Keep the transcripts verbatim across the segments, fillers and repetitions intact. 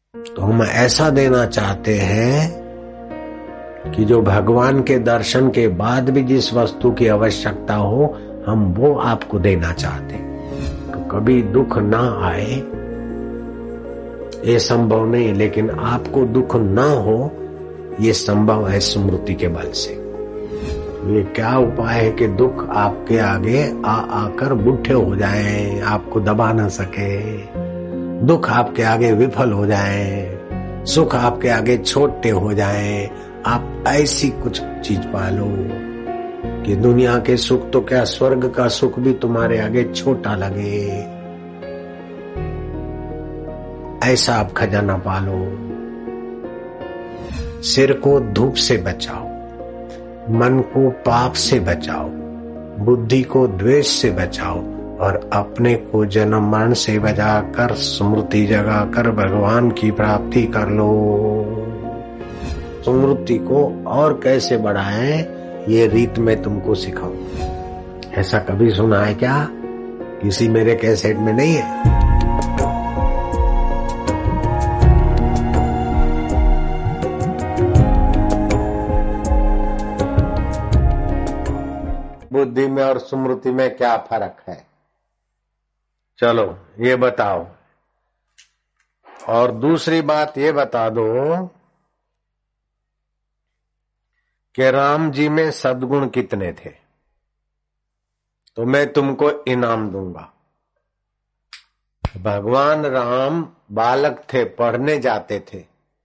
तो हम ऐसा देना चाहते हैं कि जो भगवान के दर्शन के बाद भी जिस वस्तु की आवश्यकता हो, हम वो आपको देना चाहते हैं। तो कभी दुख ना आए ये संभव नहीं, लेकिन आपको दुख ना हो ये संभव है स्मृति के बल से। ये क्या उपाय है कि दुख आपके आगे आ आकर बुढ़े हो जाएं, आपको दबा ना सके, दुख आपके आगे विफल हो जाएं, सुख आपके आगे छोटे हो जाएं। आप ऐसी कुछ चीज पालो कि दुनिया के सुख तो क्या, स्वर्ग का सुख भी तुम्हारे आगे छोटा लगे, ऐसा आप खजाना पालो। सिर को धूप से बचाओ, मन को पाप से बचाओ, बुद्धि को द्वेष से बचाओ और अपने को जन्म मरण से बचाकर स्मृति जगाकर भगवान की प्राप्ति कर लो। स्मृति को और कैसे बढ़ाएं ये रीत मैं तुमको सिखाऊं। ऐसा कभी सुना है क्या? किसी मेरे कैसेट में नहीं है। बुद्धि में और स्मृति में क्या फर्क है? चलो ये बताओ। और दूसरी बात ये बता दो कि राम जी में सद्गुण कितने थे, तो मैं तुमको इनाम दूंगा। भगवान राम बालक थे, पढ़ने जाते थे,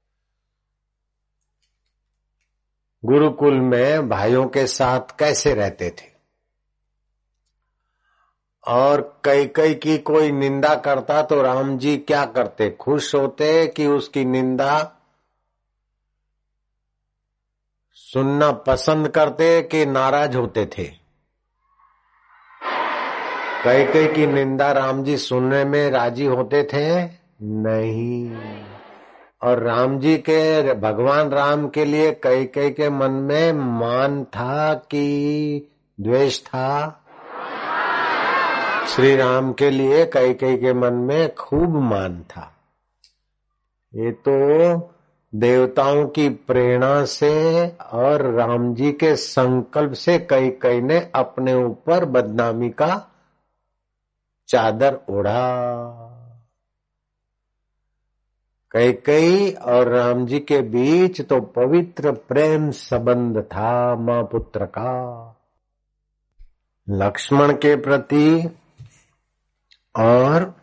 गुरुकुल में भाइयों के साथ कैसे रहते थे, और कैकेयी की कोई निंदा करता तो राम जी क्या करते? खुश होते कि उसकी निंदा सुनना पसंद करते कि नाराज होते थे? कैकेयी की निंदा राम जी सुनने में राजी होते थे? नहीं। और राम जी के, भगवान राम के लिए कैकेयी के मन में मान था कि द्वेष था? श्री राम के लिए कैकेयी के मन में खूब मान था। ये तो देवताओं की प्रेरणा से और राम जी के संकल्प से कैकेयी ने अपने ऊपर बदनामी का चादर ओढ़ा। कैकेयी और राम जी के बीच तो पवित्र प्रेम संबंध था मां पुत्र का। लक्ष्मण के प्रति और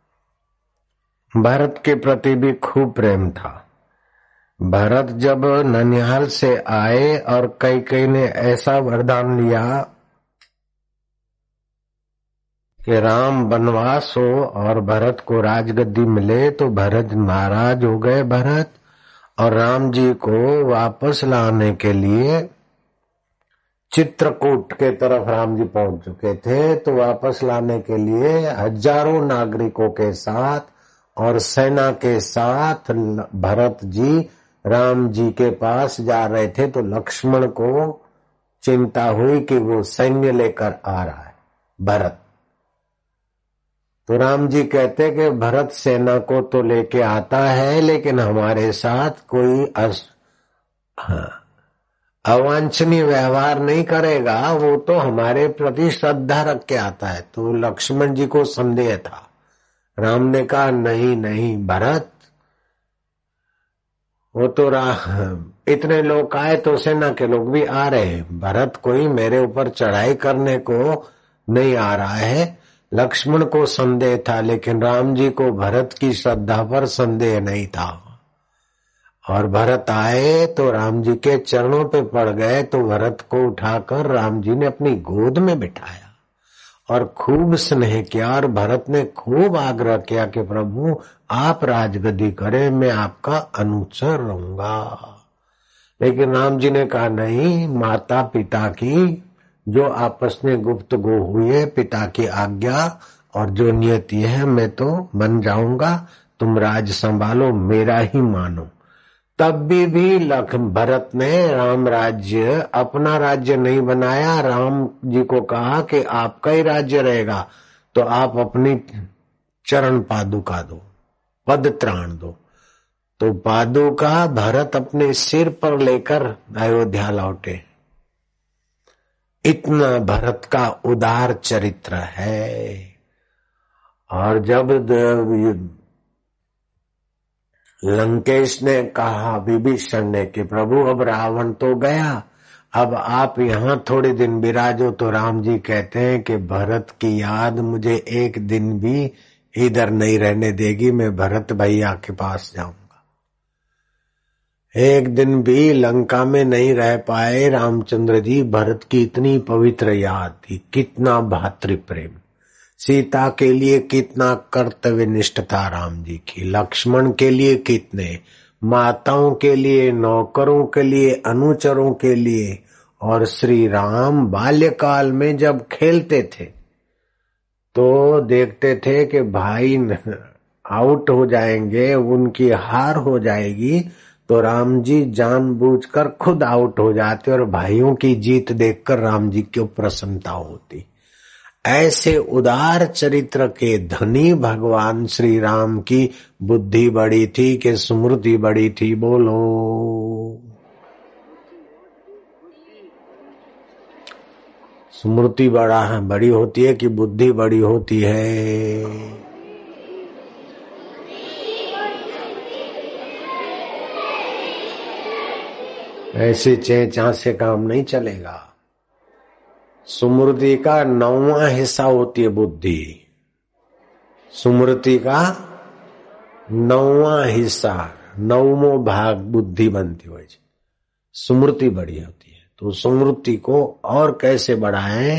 भरत के प्रति भी खूब प्रेम था। भरत जब ननिहाल से आए और कैकेयी ने ऐसा वरदान लिया कि राम वनवास हो और भरत को राजगद्दी मिले, तो भरत नाराज हो गए भरत, और राम जी को वापस लाने के लिए चित्रकूट के तरफ राम जी पहुंच चुके थे। तो वापस लाने के लिए हजारों नागरिकों के साथ और सेना के साथ भरत जी राम जी के पास जा रहे थे। तो लक्ष्मण को चिंता हुई कि वो सैन्य लेकर आ रहा है भरत। तो राम जी कहते कि भरत सेना को तो लेके आता है, लेकिन हमारे साथ कोई अस... हाँ, अवांछनीय व्यवहार नहीं करेगा, वो तो हमारे प्रति श्रद्धा रख के आता है। तो लक्ष्मण जी को संदेह था। राम ने कहा नहीं नहीं भरत, वो तो इतने लोग आए तो सेना के लोग भी आ रहे हैं, भरत कोई मेरे ऊपर चढ़ाई करने को नहीं आ रहा है। लक्ष्मण को संदेह था, लेकिन राम जी को भरत की श्रद्धा पर संदेह नहीं था। और भरत आए तो राम जी के चरणों पे पड़ गए। तो भरत को उठाकर राम जी ने अपनी गोद में बिठाया और खूब स्नेह किया। और भरत ने खूब आग्रह किया कि प्रभु आप राजगद्दी करें, मैं आपका अनुचर रहूंगा। लेकिन राम जी ने कहा नहीं, माता पिता की जो आपस में गुफ्तगू हुई है, पिता की आज्ञा और जो नियति है, मैं तो बन जाऊंगा, तुम राज संभालो, मेरा ही मानो। तब भी भी लख भरत ने राम राज्य अपना राज्य नहीं बनाया। राम जी को कहा कि आपका ही राज्य रहेगा, तो आप अपनी चरण पादुका दो, पद त्राण दो। तो पादुका भरत अपने सिर पर लेकर अयोध्या लौटे। इतना भरत का उदार चरित्र है। और जब लंकेश ने कहा विभीषण ने कि प्रभु अब रावण तो गया, अब आप यहाँ थोड़े दिन विराजो, तो राम जी कहते हैं कि भरत की याद मुझे एक दिन भी इधर नहीं रहने देगी, मैं भरत भैया के पास जाऊंगा। एक दिन भी लंका में नहीं रह पाए रामचंद्र जी, भरत की इतनी पवित्र याद थी। कितना भातृप्रेम, सीता के लिए कितना कर्तव्य निष्ठ था राम जी की, लक्ष्मण के लिए कितने, माताओं के लिए, नौकरों के लिए, अनुचरों के लिए। और श्री राम बाल्यकाल में जब खेलते थे तो देखते थे कि भाई आउट हो जाएंगे, उनकी हार हो जाएगी, तो राम जी जानबूझकर खुद आउट हो जाते और भाइयों की जीत देखकर राम जी को प्रसन्नता होती। ऐसे उदार चरित्र के धनी भगवान श्री राम की बुद्धि बड़ी थी कि स्मृति बड़ी थी। बोलो, स्मृति बड़ा है, बड़ी होती है कि बुद्धि बड़ी होती है? ऐसे चेंचा से काम नहीं चलेगा। सुमृति का नौवां हिस्सा होती है बुद्धि। सुमृति का नौवां हिस्सा, नौवों भाग बुद्धि बनती हो, सुमृति बड़ी होती है। तो सुमृति को और कैसे बढ़ाएं,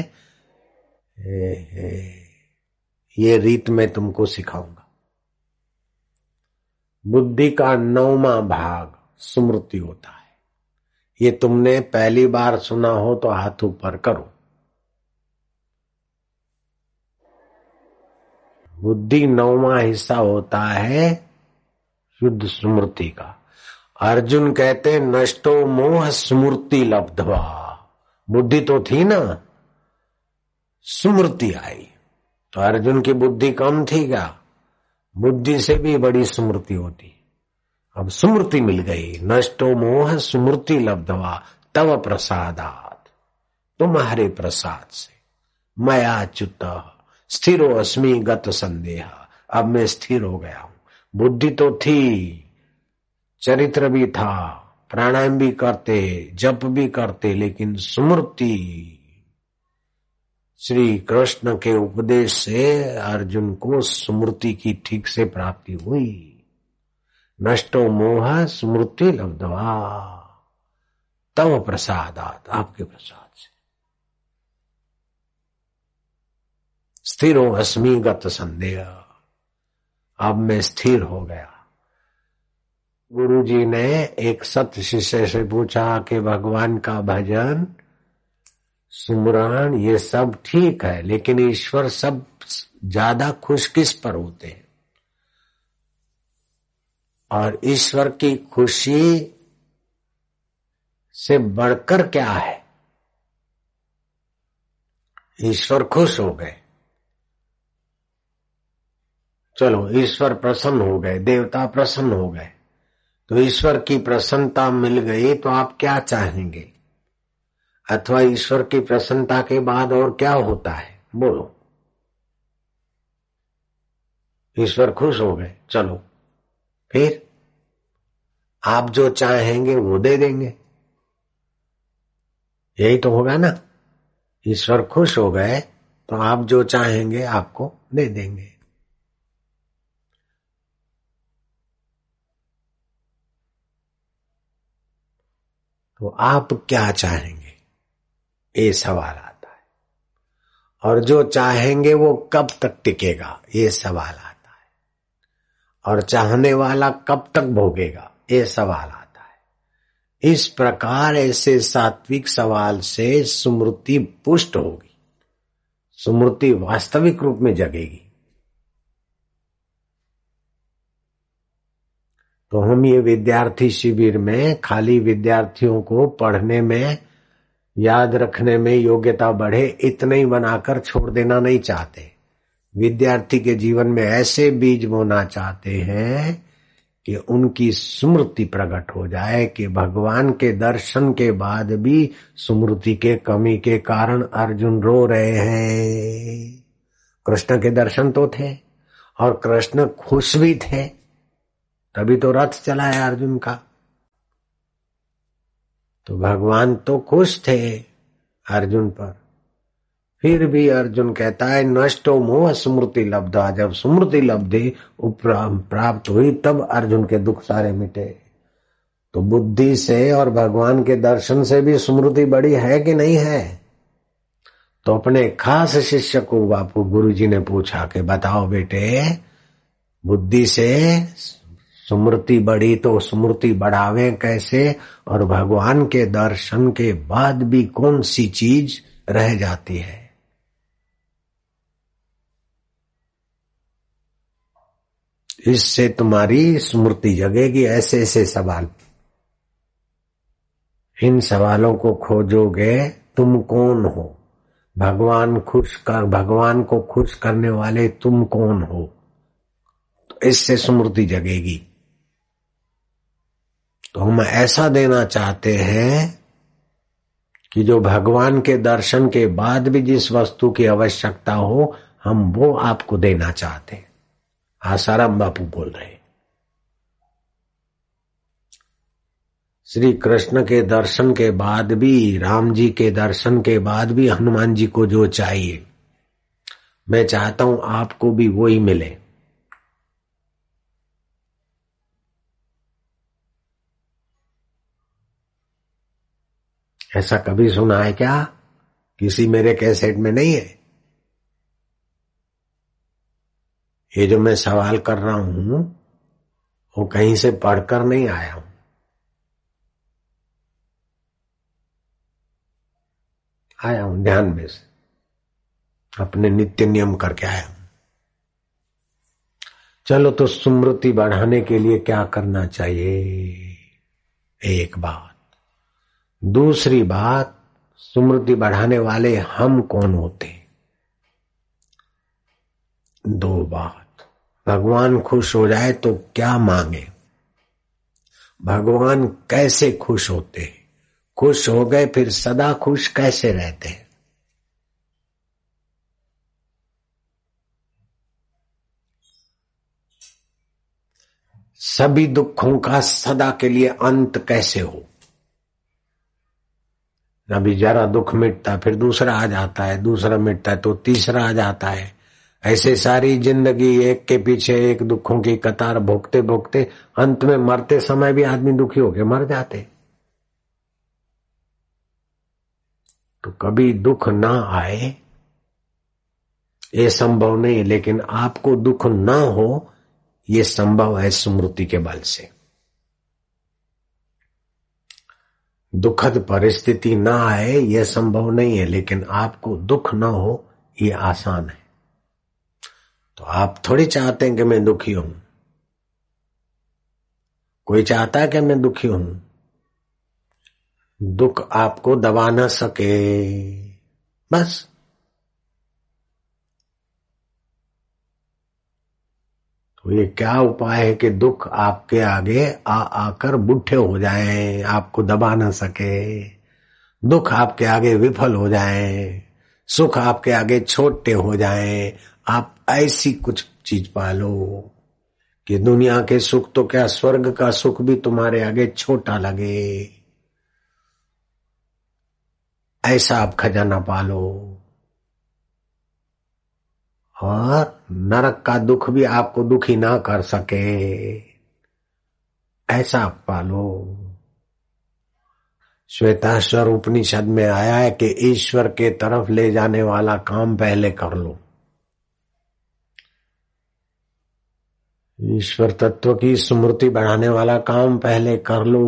ये रीत मैं तुमको सिखाऊंगा। बुद्धि का नौवां भाग सुमृति होता है। ये तुमने पहली बार सुना हो तो हाथ ऊपर करो। बुद्धि नौवां हिस्सा होता है शुद्ध स्मृति का। अर्जुन कहते नष्टो मोह स्मृति लब्धवा। बुद्धि तो थी ना, स्मृति आई तो अर्जुन की बुद्धि कम थी क्या? बुद्धि से भी बड़ी स्मृति होती। अब स्मृति मिल गई। नष्टो मोह स्मृति लब्धवा तव प्रसादात, तुम्हारे प्रसाद से मया च्युत स्थिरो अस्मि गत संदेह। अब मैं स्थिर हो गया हूं। बुद्धि तो थी, चरित्र भी था, प्राणायाम भी करते, जप भी करते, लेकिन स्मृति श्री कृष्ण के उपदेश से अर्जुन को स्मृति की ठीक से प्राप्ति हुई। नष्टो मोह स्मृति लब्धवा तव प्रसादात, आपके प्रसाद से। स्थिरो अस्मि गत संदेह, अब मैं स्थिर हो गया। गुरुजी ने एक सत शिष्य से पूछा कि भगवान का भजन, सुमरण ये सब ठीक है, लेकिन ईश्वर सब ज्यादा खुश किस पर होते हैं? और ईश्वर की खुशी से बढ़कर क्या है? ईश्वर खुश हो गए, चलो ईश्वर प्रसन्न हो गए, देवता प्रसन्न हो गए, तो ईश्वर की प्रसन्नता मिल गई तो आप क्या चाहेंगे? अथवा ईश्वर की प्रसन्नता के बाद और क्या होता है? बोलो। ईश्वर खुश हो गए, चलो फिर आप जो चाहेंगे वो दे देंगे, यही तो होगा ना। ईश्वर खुश हो गए तो आप जो चाहेंगे आपको दे देंगे। तो आप क्या चाहेंगे, ये सवाल आता है। और जो चाहेंगे वो कब तक टिकेगा, ये सवाल आता है। और चाहने वाला कब तक भोगेगा, ये सवाल आता है। इस प्रकार ऐसे सात्विक सवाल से स्मृति पुष्ट होगी, स्मृति वास्तविक रूप में जगेगी। तो हम ये विद्यार्थी शिविर में खाली विद्यार्थियों को पढ़ने में, याद रखने में योग्यता बढ़े, इतने ही बनाकर छोड़ देना नहीं चाहते। विद्यार्थी के जीवन में ऐसे बीज बोना चाहते हैं कि उनकी स्मृति प्रकट हो जाए कि भगवान के दर्शन के बाद भी स्मृति के कमी के कारण अर्जुन रो रहे हैं। कृष्ण के दर्शन तो थे और कृष्ण खुश भी थे, तभी तो रथ चला है अर्जुन का। तो भगवान तो खुश थे अर्जुन पर, फिर भी अर्जुन कहता है नष्टो मोह स्मृति लब्धा। जब स्मृति लब्धि प्राप्त हुई तब अर्जुन के दुख सारे मिटे। तो बुद्धि से और भगवान के दर्शन से भी स्मृति बड़ी है कि नहीं है? तो अपने खास शिष्य को बापू गुरुजी ने पूछा कि बताओ बेटे, बुद्धि से स्मृति बढ़ी तो स्मृति बढ़ावे कैसे, और भगवान के दर्शन के बाद भी कौन सी चीज रह जाती है? इससे तुम्हारी स्मृति जगेगी। ऐसे ऐसे सवाल, इन सवालों को खोजोगे तुम कौन हो, भगवान खुश कर भगवान को खुश करने वाले तुम कौन हो, तो इससे स्मृति जगेगी। तो हम ऐसा देना चाहते हैं कि जो भगवान के दर्शन के बाद भी जिस वस्तु की आवश्यकता हो, हम वो आपको देना चाहते हैं। आसाराम बापू बोल रहे, श्री कृष्ण के दर्शन के बाद भी, राम जी के दर्शन के बाद भी हनुमान जी को जो चाहिए, मैं चाहता हूं आपको भी वही मिले। ऐसा कभी सुना है क्या? किसी मेरे कैसेट में नहीं है। ये जो मैं सवाल कर रहा हूं वो कहीं से पढ़कर नहीं आया हूं, आया हूं ध्यान में से, अपने नित्य नियम करके आया हूं। चलो, तो स्मृति बढ़ाने के लिए क्या करना चाहिए? एक बात। दूसरी बात, स्मृति बढ़ाने वाले हम कौन होते? दो बात। भगवान खुश हो जाए तो क्या मांगे? भगवान कैसे खुश होते हैं? खुश हो गए फिर सदा खुश कैसे रहते हैं? सभी दुखों का सदा के लिए अंत कैसे हो? अभी जरा दुख मिटता फिर दूसरा आ जाता है, दूसरा मिटता है तो तीसरा आ जाता है। ऐसे सारी जिंदगी एक के पीछे एक दुखों की कतार भोगते भोगते अंत में मरते समय भी आदमी दुखी होके मर जाते। तो कभी दुख ना आए ये संभव नहीं, लेकिन आपको दुख ना हो ये संभव है स्मृति के बल से। दुखद परिस्थिति ना आए यह संभव नहीं है, लेकिन आपको दुख ना हो ये आसान है। तो आप थोड़ी चाहते हैं कि मैं दुखी हूं। कोई चाहता है कि मैं दुखी हूं? दुख आपको दबा ना सके, बस। तो ये क्या उपाय है कि दुख आपके आगे आ आकर बुढ़े हो जाएं, आपको दबा ना सके। दुख आपके आगे विफल हो जाएं, सुख आपके आगे छोटे हो जाएं। आप ऐसी कुछ चीज पालो कि दुनिया के सुख तो क्या, स्वर्ग का सुख भी तुम्हारे आगे छोटा लगे। ऐसा आप खजाना पालो, और नरक का दुख भी आपको दुखी ना कर सके, ऐसा आप पालो। श्वेताश्वर उपनिषद में आया है कि ईश्वर के तरफ ले जाने वाला काम पहले कर लो। ईश्वर तत्व की स्मृति बढ़ाने वाला काम पहले कर लो,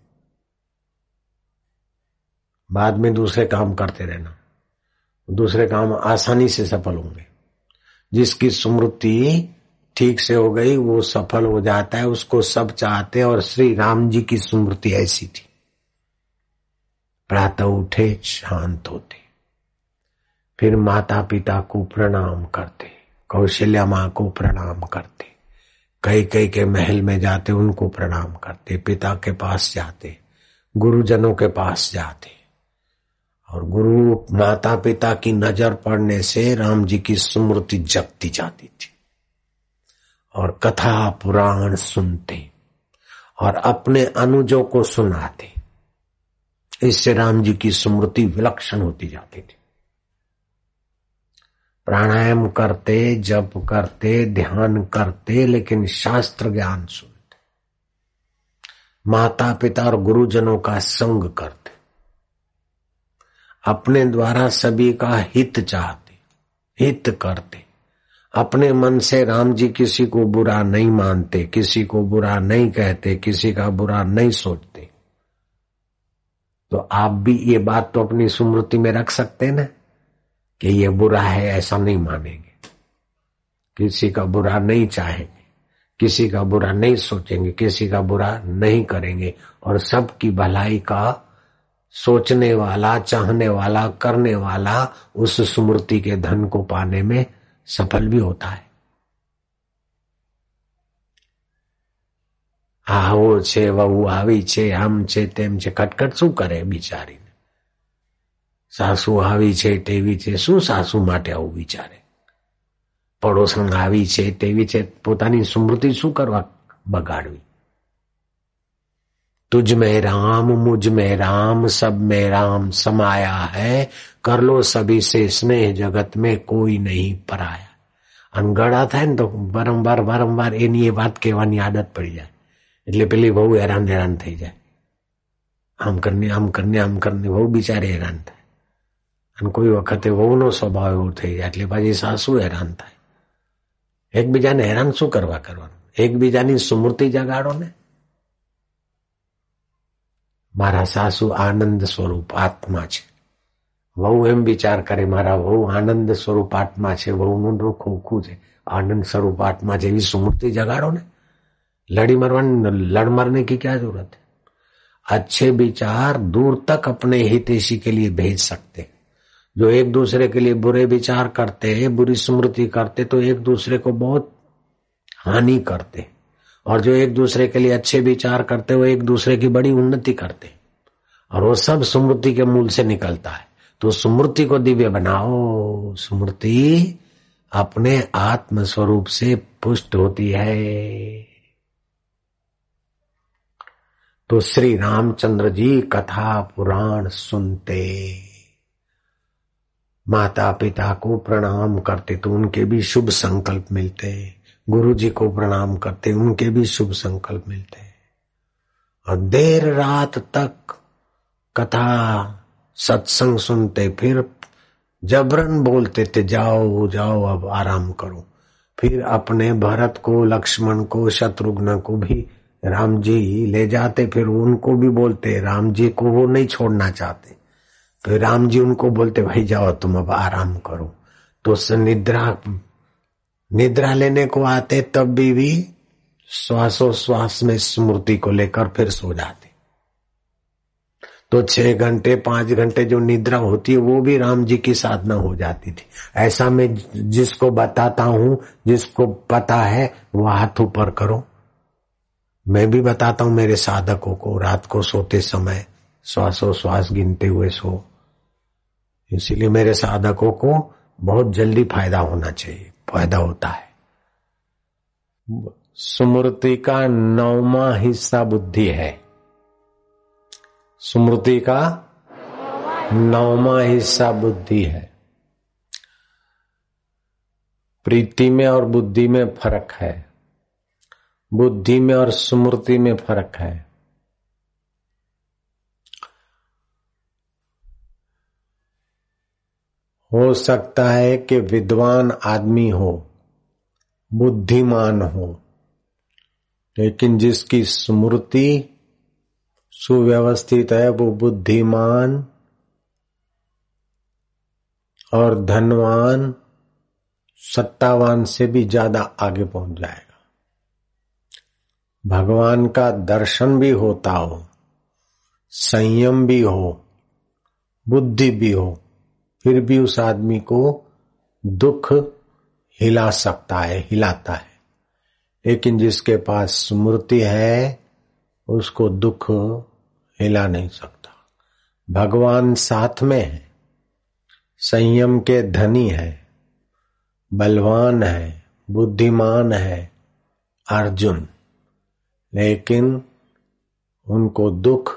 बाद में दूसरे काम करते रहना। दूसरे काम आसानी से सफल होंगे। जिसकी स्मृति ठीक से हो गई वो सफल हो जाता है, उसको सब चाहते हैं। और श्री राम जी की स्मृति ऐसी थी, प्रातः उठे शांत होते, फिर माता पिता को प्रणाम करते, कौशल्या माँ को प्रणाम करते, कई कई के महल में जाते, उनको प्रणाम करते, पिता के पास जाते, गुरुजनों के पास जाते, और गुरु माता पिता की नजर पड़ने से राम जी की स्मृति जगती जाती थी, और कथा पुराण सुनते और अपने अनुजों को सुनाते। इससे राम जी की स्मृति विलक्षण होती जाती थी। प्राणायाम करते, जप करते, ध्यान करते, लेकिन शास्त्र ज्ञान सुनते, माता पिता और गुरुजनों का संग करते, अपने द्वारा सभी का हित चाहते, हित करते, अपने मन से राम जी किसी को बुरा नहीं मानते, किसी को बुरा नहीं कहते, किसी का बुरा नहीं सोचते। तो आप भी ये बात तो अपनी स्मृति में रख सकते हैं ना कि ये बुरा है, ऐसा नहीं मानेंगे, किसी का बुरा नहीं चाहेंगे, किसी का बुरा नहीं सोचेंगे, किसी का बुरा नहीं करेंगे, और सबकी भलाई का सोचने वाला, चाहने वाला, करने वाला उस स्मृति के धन को पाने में सफल भी होता है। આવો છે, વહુ આવી છે, આમ છે, તેમ છે, કટકટ શું કરે બિચારીને? સાસુ આવી છે, તેવી છે, શું સાસુ માટે આવું વિચારે? પડોસણ આવી છે, તેવી છે, પોતાની સ્મૃતિ શું કરવા બગાડવી? तुझ में राम, मुझ में राम, सब में राम समाया है, कर लो सभी से स्नेह, जगत में कोई नहीं पराया। अनगढ़ा था ने तो वारंवार वारंवार एनी ये बात कहेવાની આદત પડી જાય, એટલે પેલી બહુ હેરાન હેરાન થઈ જાય। આમ કરને આમ કરને આમ કરને બહુ બિચારે હેરાન થાય, અને કોઈ વખતે વહુનો સ્વભાવ એવો થઈ જાય એટલે પાછી સાસુ હેરાન થાય। એકબીજાને હેરાન શું કરવા કરવાનું? એકબીજાની સ્મૃતિ જગાડો ને। મારા સાસુ આનંદ સ્વરૂપ આત્મા છે, વહુ એમ વિચાર કરે મારા વહુ આનંદ સ્વરૂપ આત્મા છે, વહુનું ખોખું છે, आनंद स्वरूप आत्मा જેવી स्मृति जगाड़ो ने। लड़ी मरवाने लड़ मरने की क्या जरूरत है? अच्छे विचार दूर तक अपने हितैषी के लिए भेज सकते। जो एक दूसरे के लिए बुरे विचार करते, बुरी स्मृति करते, तो एक दूसरे को बहुत हानि करते, और जो एक दूसरे के लिए अच्छे विचार करते वो एक दूसरे की बड़ी उन्नति करते, और वो सब स्मृति के मूल से निकलता है। तो स्मृति को दिव्य बनाओ। स्मृति अपने आत्म स्वरूप से पुष्ट होती है। तो श्री रामचंद्र जी कथा पुराण सुनते, माता पिता को प्रणाम करते तो उनके भी शुभ संकल्प मिलते, गुरु जी को प्रणाम करते उनके भी शुभ संकल्प मिलते, और देर रात तक कथा सत्संग सुनते, फिर जबरन बोलते थे जाओ जाओ अब आराम करो। फिर अपने भरत को, लक्ष्मण को, शत्रुघ्न को भी राम जी ले जाते, फिर उनको भी बोलते, राम जी को वो नहीं छोड़ना चाहते, फिर राम जी उनको बोलते भाई जाओ तुम अब आराम करो। तो निद्रा निद्रा लेने को आते तब भी, भी श्वासोश्वास में स्मृति को लेकर फिर सो जाते। तो छह घंटे पांच घंटे जो निद्रा होती है वो भी राम जी की साधना हो जाती थी। ऐसा मैं जिसको बताता हूं, जिसको पता है वो हाथ ऊपर करो। मैं भी बताता हूं मेरे साधकों को, रात को सोते समय श्वासोश्वास गिनते हुए सो। इसीलिए मेरे साधकों को बहुत जल्दी फायदा होना चाहिए, फायदा होता है। स्मृति का नौवां हिस्सा बुद्धि है। स्मृति का नौवां हिस्सा बुद्धि है। प्रीति में और बुद्धि में फर्क है, बुद्धि में और स्मृति में फर्क है। हो सकता है कि विद्वान आदमी हो, बुद्धिमान हो, लेकिन जिसकी स्मृति सुव्यवस्थित है वो बुद्धिमान और धनवान, सत्तावान से भी ज्यादा आगे पहुंच जाएगा। भगवान का दर्शन भी होता हो, संयम भी हो, बुद्धि भी हो, फिर भी उस आदमी को दुख हिला सकता है, हिलाता है। लेकिन जिसके पास स्मृति है उसको दुख हिला नहीं सकता। भगवान साथ में है, संयम के धनी है, बलवान है, बुद्धिमान है अर्जुन, लेकिन उनको दुख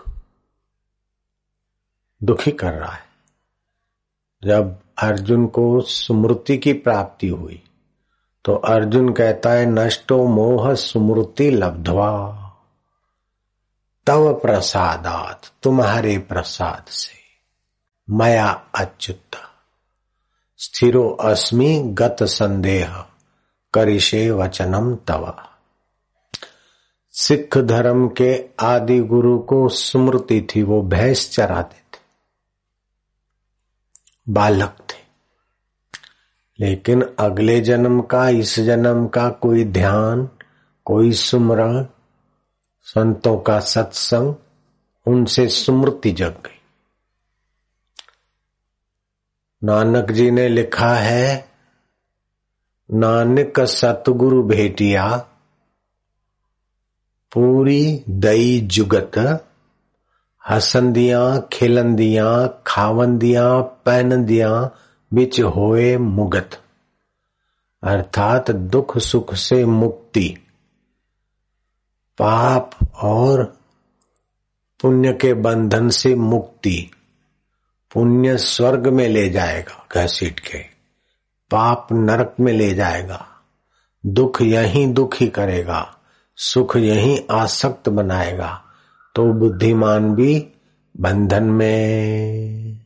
दुखी कर रहा है। जब अर्जुन को स्मृति की प्राप्ति हुई तो अर्जुन कहता है नष्टो मोह स्मृति लब्ध्वा तव प्रसादात, तुम्हारे प्रसाद से मया अच्युत स्थिरो अस्मि गत संदेह करिषे वचनम तव। सिख धर्म के आदि गुरु को स्मृति थी, वो भैंस चराते थे, बालक थे, लेकिन अगले जन्म का इस जन्म का कोई ध्यान, कोई सुमरण, संतों का सत्संग, उनसे स्मृति जग गई। नानक जी ने लिखा है नानक सतगुरु भेटिया पूरी दई जुगत हसंदियां खिलंदियां खावंदियां पहनदियां बिच होए मुगत। अर्थात दुख सुख से मुक्ति, पाप और पुण्य के बंधन से मुक्ति। पुण्य स्वर्ग में ले जाएगा घसीट के, पाप नरक में ले जाएगा, दुख यहीं दुखी करेगा, सुख यहीं आसक्त बनाएगा। तो बुद्धिमान भी बंधन में,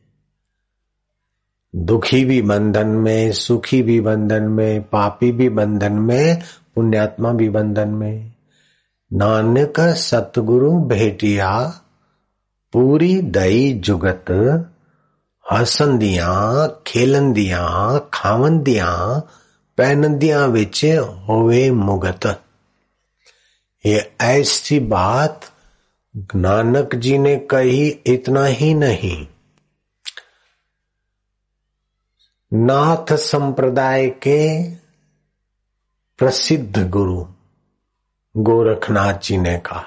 दुखी भी बंधन में, सुखी भी बंधन में, पापी भी बंधन में, पुण्यात्मा भी बंधन में। नानक सतगुरु भेटिया पूरी दई जुगत हसंदियां खेलंदियां खावंदियां पहनदियां विच होवे मुगत। ये ऐसी बात नानक जी ने कही, इतना ही नहीं, नाथ संप्रदाय के प्रसिद्ध गुरु गोरखनाथ जी ने कहा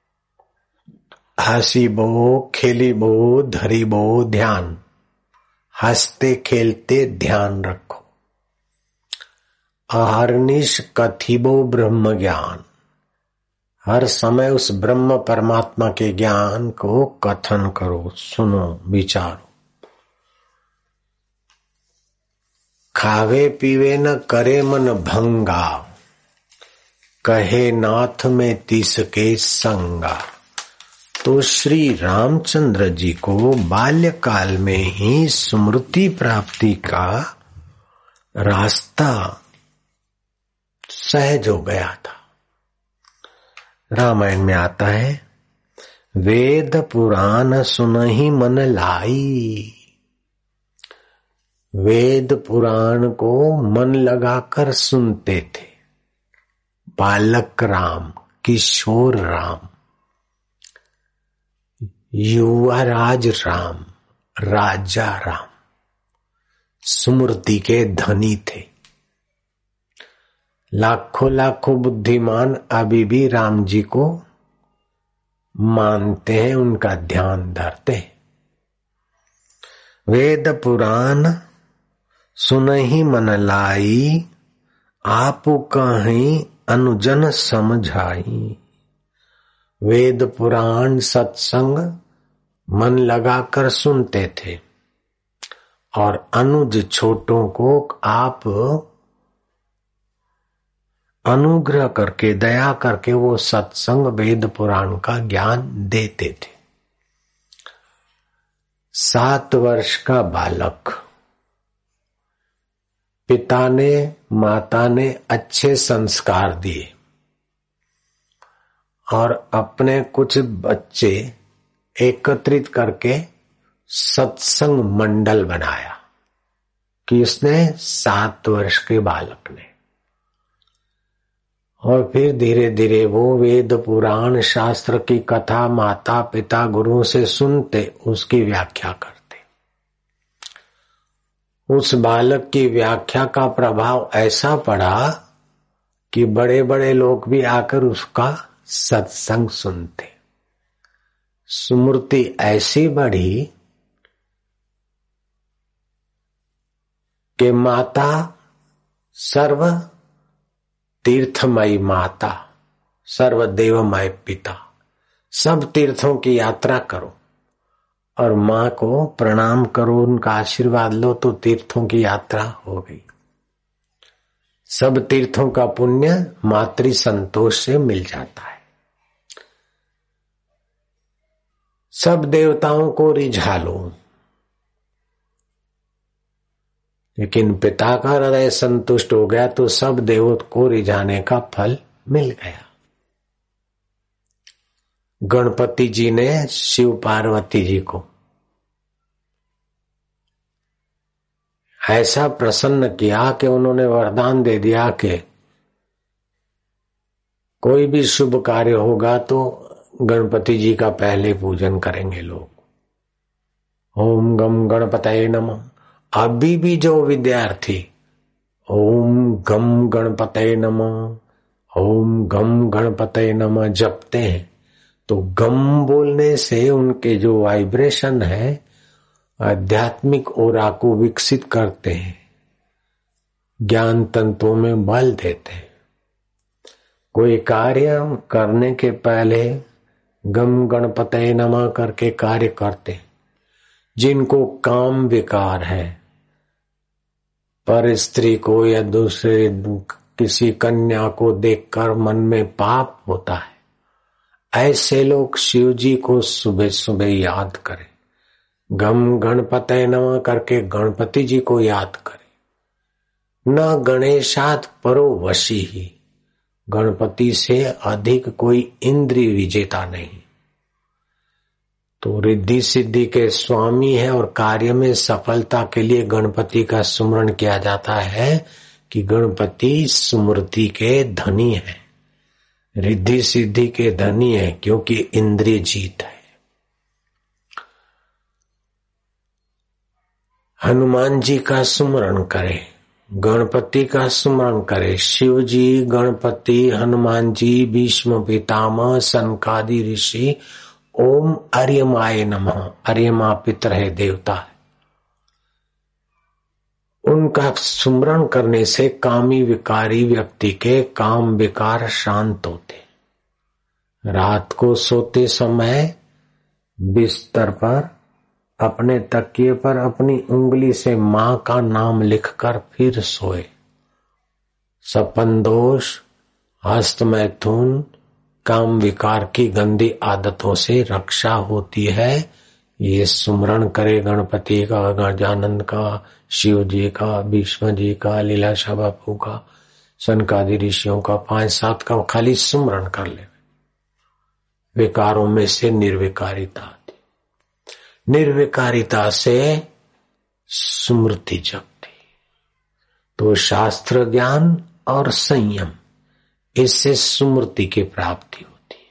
हसीबो खेलीबो धरीबो ध्यान, हंसते खेलते ध्यान रखो। अहर्निश कथिबो ब्रह्म ज्ञान, हर समय उस ब्रह्म परमात्मा के ज्ञान को कथन करो, सुनो, विचारो। खावे पीवे न करे मन भंगा, कहे नाथ में तीस के संगा। तो श्री रामचंद्र जी को बाल्यकाल में ही स्मृति प्राप्ति का रास्ता सहज हो गया था। रामायण में आता है वेद पुराण सुनहि मन लाई। वेद पुराण को मन लगाकर सुनते थे बालक राम, किशोर राम, युवराज राम, राजा राम, स्मृति के धनी थे। लाखों लाखों बुद्धिमान अभी भी राम जी को मानते हैं, उनका ध्यान धरते हैं। वेद पुराण सुनहि मन लाई, आपु कहीं अनुजन समझाई। वेद पुराण सत्संग मन लगाकर सुनते थे और अनुज छोटों को आप अनुग्रह करके, दया करके वो सत्संग वेद पुराण का ज्ञान देते थे। सात वर्ष का बालक, पिता ने माता ने अच्छे संस्कार दिए और अपने कुछ बच्चे एकत्रित करके सत्संग मंडल बनाया। किसने? सात वर्ष के बालक ने। और फिर धीरे धीरे वो वेद पुराण शास्त्र की कथा माता पिता गुरुओं से सुनते, उसकी व्याख्या करते। उस बालक की व्याख्या का प्रभाव ऐसा पड़ा कि बड़े बड़े लोग भी आकर उसका सत्संग सुनते। सुमृति ऐसी बढ़ी कि माता सर्व तीर्थमयी माता, सर्व देवमय पिता, सब तीर्थों की यात्रा करो और मां को प्रणाम करो, उनका आशीर्वाद लो तो तीर्थों की यात्रा हो गई। सब तीर्थों का पुण्य मातृ संतोष से मिल जाता है। सब देवताओं को रिझा लो, लेकिन पिता का हृदय संतुष्ट हो गया तो सब देवता को रिझाने का फल मिल गया। गणपति जी ने शिव पार्वती जी को ऐसा प्रसन्न किया कि उन्होंने वरदान दे दिया कि कोई भी शुभ कार्य होगा तो गणपति जी का पहले पूजन करेंगे लोग। ओम गम गणपतये नमः। अभी भी जो विद्यार्थी ओम गम गणपतये नमः, ओम गम गणपतये नमः जपते हैं तो गम बोलने से उनके जो वाइब्रेशन है आध्यात्मिक ओरा को विकसित करते हैं, ज्ञान तंत्रों में बल देते हैं। कोई कार्य करने के पहले गम गणपतये नमः करके कार्य करते हैं। जिनको काम विकार है, पर स्त्री को या दूसरे किसी कन्या को देखकर मन में पाप होता है, ऐसे लोग शिव जी को सुबह सुबह याद करें। गम गणपतये नमः करके गणपति जी को याद करें। न गणेशात परो वशी ही, गणपति से अधिक कोई इंद्रिय विजेता नहीं। तो रिद्धि सिद्धि के स्वामी है और कार्य में सफलता के लिए गणपति का सुमरण किया जाता है कि गणपति स्मृति के धनी है, रिद्धि सिद्धि के धनी है, क्योंकि इंद्रिय जीत है। हनुमान जी का सुमरण करे, गणपति का सुमरण करे। शिव जी, गणपति, हनुमान जी, भीष्म पितामह, सनकादि ऋषि ओम अर्यमाय नमः, अर्यमा पितर है, देवता है, उनका सुमरण करने से कामी विकारी व्यक्ति के काम विकार शांत होते। रात को सोते समय बिस्तर पर अपने तकिए पर अपनी उंगली से मां का नाम लिखकर फिर सोए। सपन दोष, हस्त मैथुन, काम विकार की गंदी आदतों से रक्षा होती है। ये सुमरण करे गणपति का, गजानन का, शिव जी का, भीष्म जी का, लीलाशाह बापू का, सनकादि ऋषियों का, पांच सात का खाली सुमरण कर ले। विकारों में से निर्विकारिता आती, निर्विकारिता से स्मृति जगती। तो शास्त्र ज्ञान और संयम, इससे स्मृति की प्राप्ति होती है।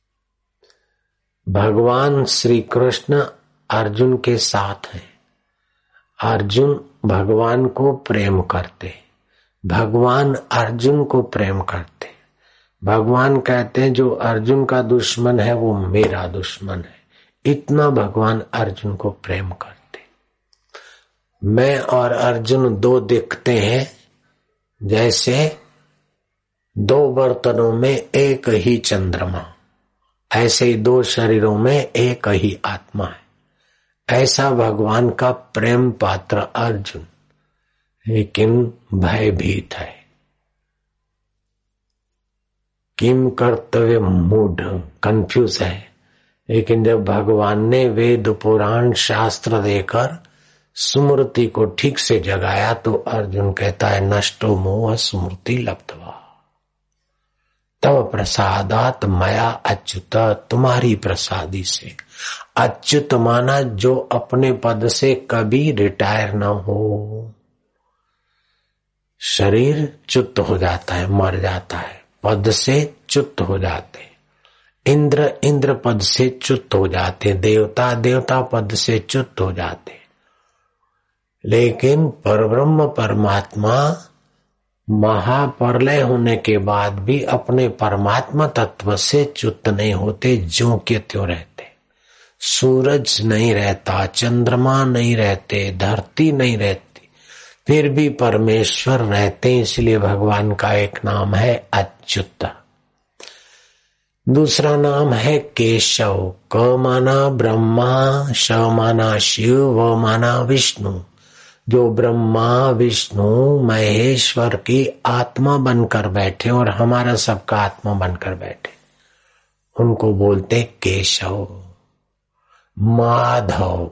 भगवान श्री कृष्ण अर्जुन के साथ हैं। अर्जुन भगवान को प्रेम करते, भगवान अर्जुन को प्रेम करते। भगवान कहते हैं जो अर्जुन का दुश्मन है वो मेरा दुश्मन है। इतना भगवान अर्जुन को प्रेम करते। मैं और अर्जुन दो दिखते हैं, जैसे दो बर्तनों में एक ही चंद्रमा, ऐसे ही दो शरीरों में एक ही आत्मा है। ऐसा भगवान का प्रेम पात्र अर्जुन, लेकिन भयभीत है। किम कर्तव्य मूढ़, कंफ्यूज है। लेकिन जब भगवान ने वेद पुराण शास्त्र देकर स्मृति को ठीक से जगाया तो अर्जुन कहता है नष्टो मोह स्मृति लब्धवा तव प्रसादात मया अच्युत, तुम्हारी प्रसादी से। अच्युत माना जो अपने पद से कभी रिटायर न हो। शरीर च्युत हो जाता है, मर जाता है, पद से च्युत हो जाते। इंद्र इंद्र पद से च्युत हो जाते, देवता देवता पद से च्युत हो जाते। लेकिन परब्रह्म परमात्मा महाप्रलय होने के बाद भी अपने परमात्मा तत्व से च्युत नहीं होते, ज्यों के त्यों रहते। सूरज नहीं रहता, चंद्रमा नहीं रहते, धरती नहीं रहती, फिर भी परमेश्वर रहते। इसलिए भगवान का एक नाम है अच्युत। दूसरा नाम है केशव। क माना ब्रह्मा, श माना शिव, व माना विष्णु। जो ब्रह्मा विष्णु महेश्वर की आत्मा बनकर बैठे और हमारा सबका आत्मा बनकर बैठे, उनको बोलते केशव। माधव,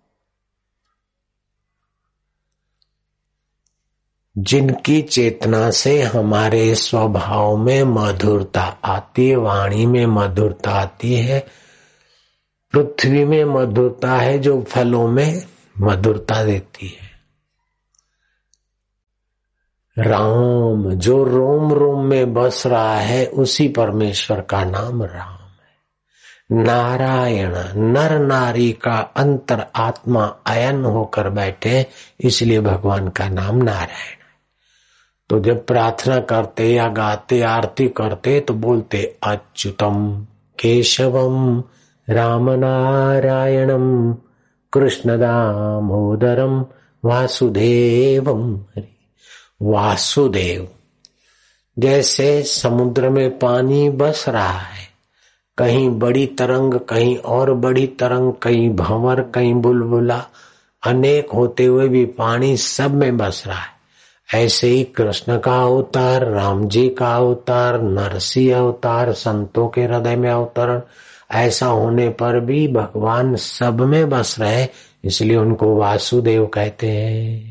जिनकी चेतना से हमारे स्वभाव में मधुरता आती है, वाणी में मधुरता आती है, पृथ्वी में मधुरता है जो फलों में मधुरता देती है। राम, जो रोम रोम में बस रहा है, उसी परमेश्वर का नाम राम है। नारायण, नर नारी का अंतर आत्मा अयन होकर बैठे, इसलिए भगवान का नाम नारायण। तो जब प्रार्थना करते या गाते आरती करते तो बोलते अच्युतम केशवम राम नारायणम कृष्ण दामोदरम वासुदेवम। हरि वासुदेव, जैसे समुद्र में पानी बस रहा है, कहीं बड़ी तरंग, कहीं और बड़ी तरंग, कहीं भंवर, कहीं बुलबुला, अनेक होते हुए भी पानी सब में बस रहा है। ऐसे ही कृष्ण का अवतार, राम जी का अवतार, नरसिंह अवतार, संतों के हृदय में अवतरण, ऐसा होने पर भी भगवान सब में बस रहे, इसलिए उनको वासुदेव कहते हैं।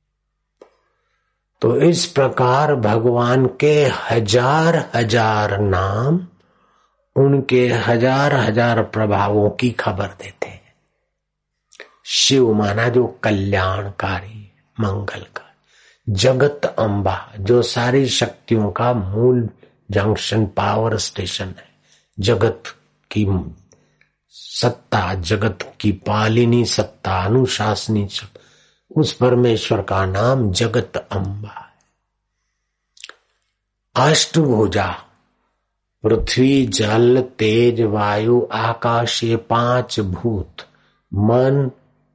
तो इस प्रकार भगवान के हजार हजार नाम उनके हजार हजार प्रभावों की खबर देते हैं। शिव माना जो कल्याणकारी, मंगलकारी। जगत अम्बा, जो सारी शक्तियों का मूल जंक्शन, पावर स्टेशन है। जगत की सत्ता, जगत की पालिनी सत्ता, अनुशासनी सत्ता, उस परमेश्वर का नाम जगत अम्बा है। अष्टभुजा, पृथ्वी जल तेज वायु आकाश, ये पांच भूत, मन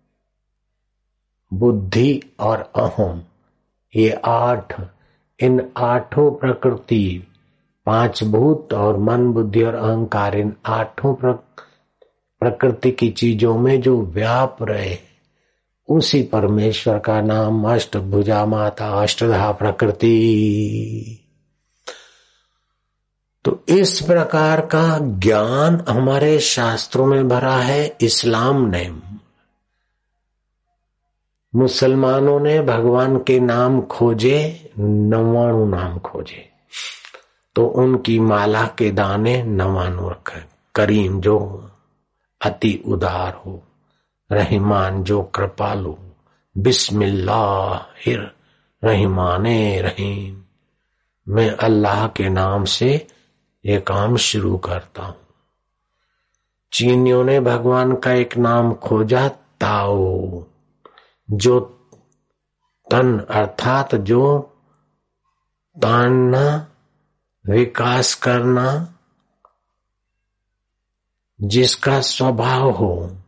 बुद्धि और अहम, ये आठ, इन आठों प्रकृति, पांच भूत और मन बुद्धि और अहंकार, इन आठों प्रकृति की चीजों में जो व्याप रहे, उसी परमेश्वर का नाम अष्टभुजा माता, अष्टधा प्रकृति। तो इस प्रकार का ज्ञान हमारे शास्त्रों में भरा है। इस्लाम ने, मुसलमानों ने भगवान के नाम खोजे, नवाणु नाम खोजे, तो उनकी माला के दाने नवाणु रखे। करीम जो अति उदार हो, रहमान जो कृपालु, बिस्मिल्लाहिर रहमाने रहीम। मैं अल्लाह के नाम से ये काम शुरू करता हूं। चीनियों ने भगवान का एक नाम खोजा, ताओ, जो तन अर्थात जो तानना, विकास करना, जिसका स्वभाव हो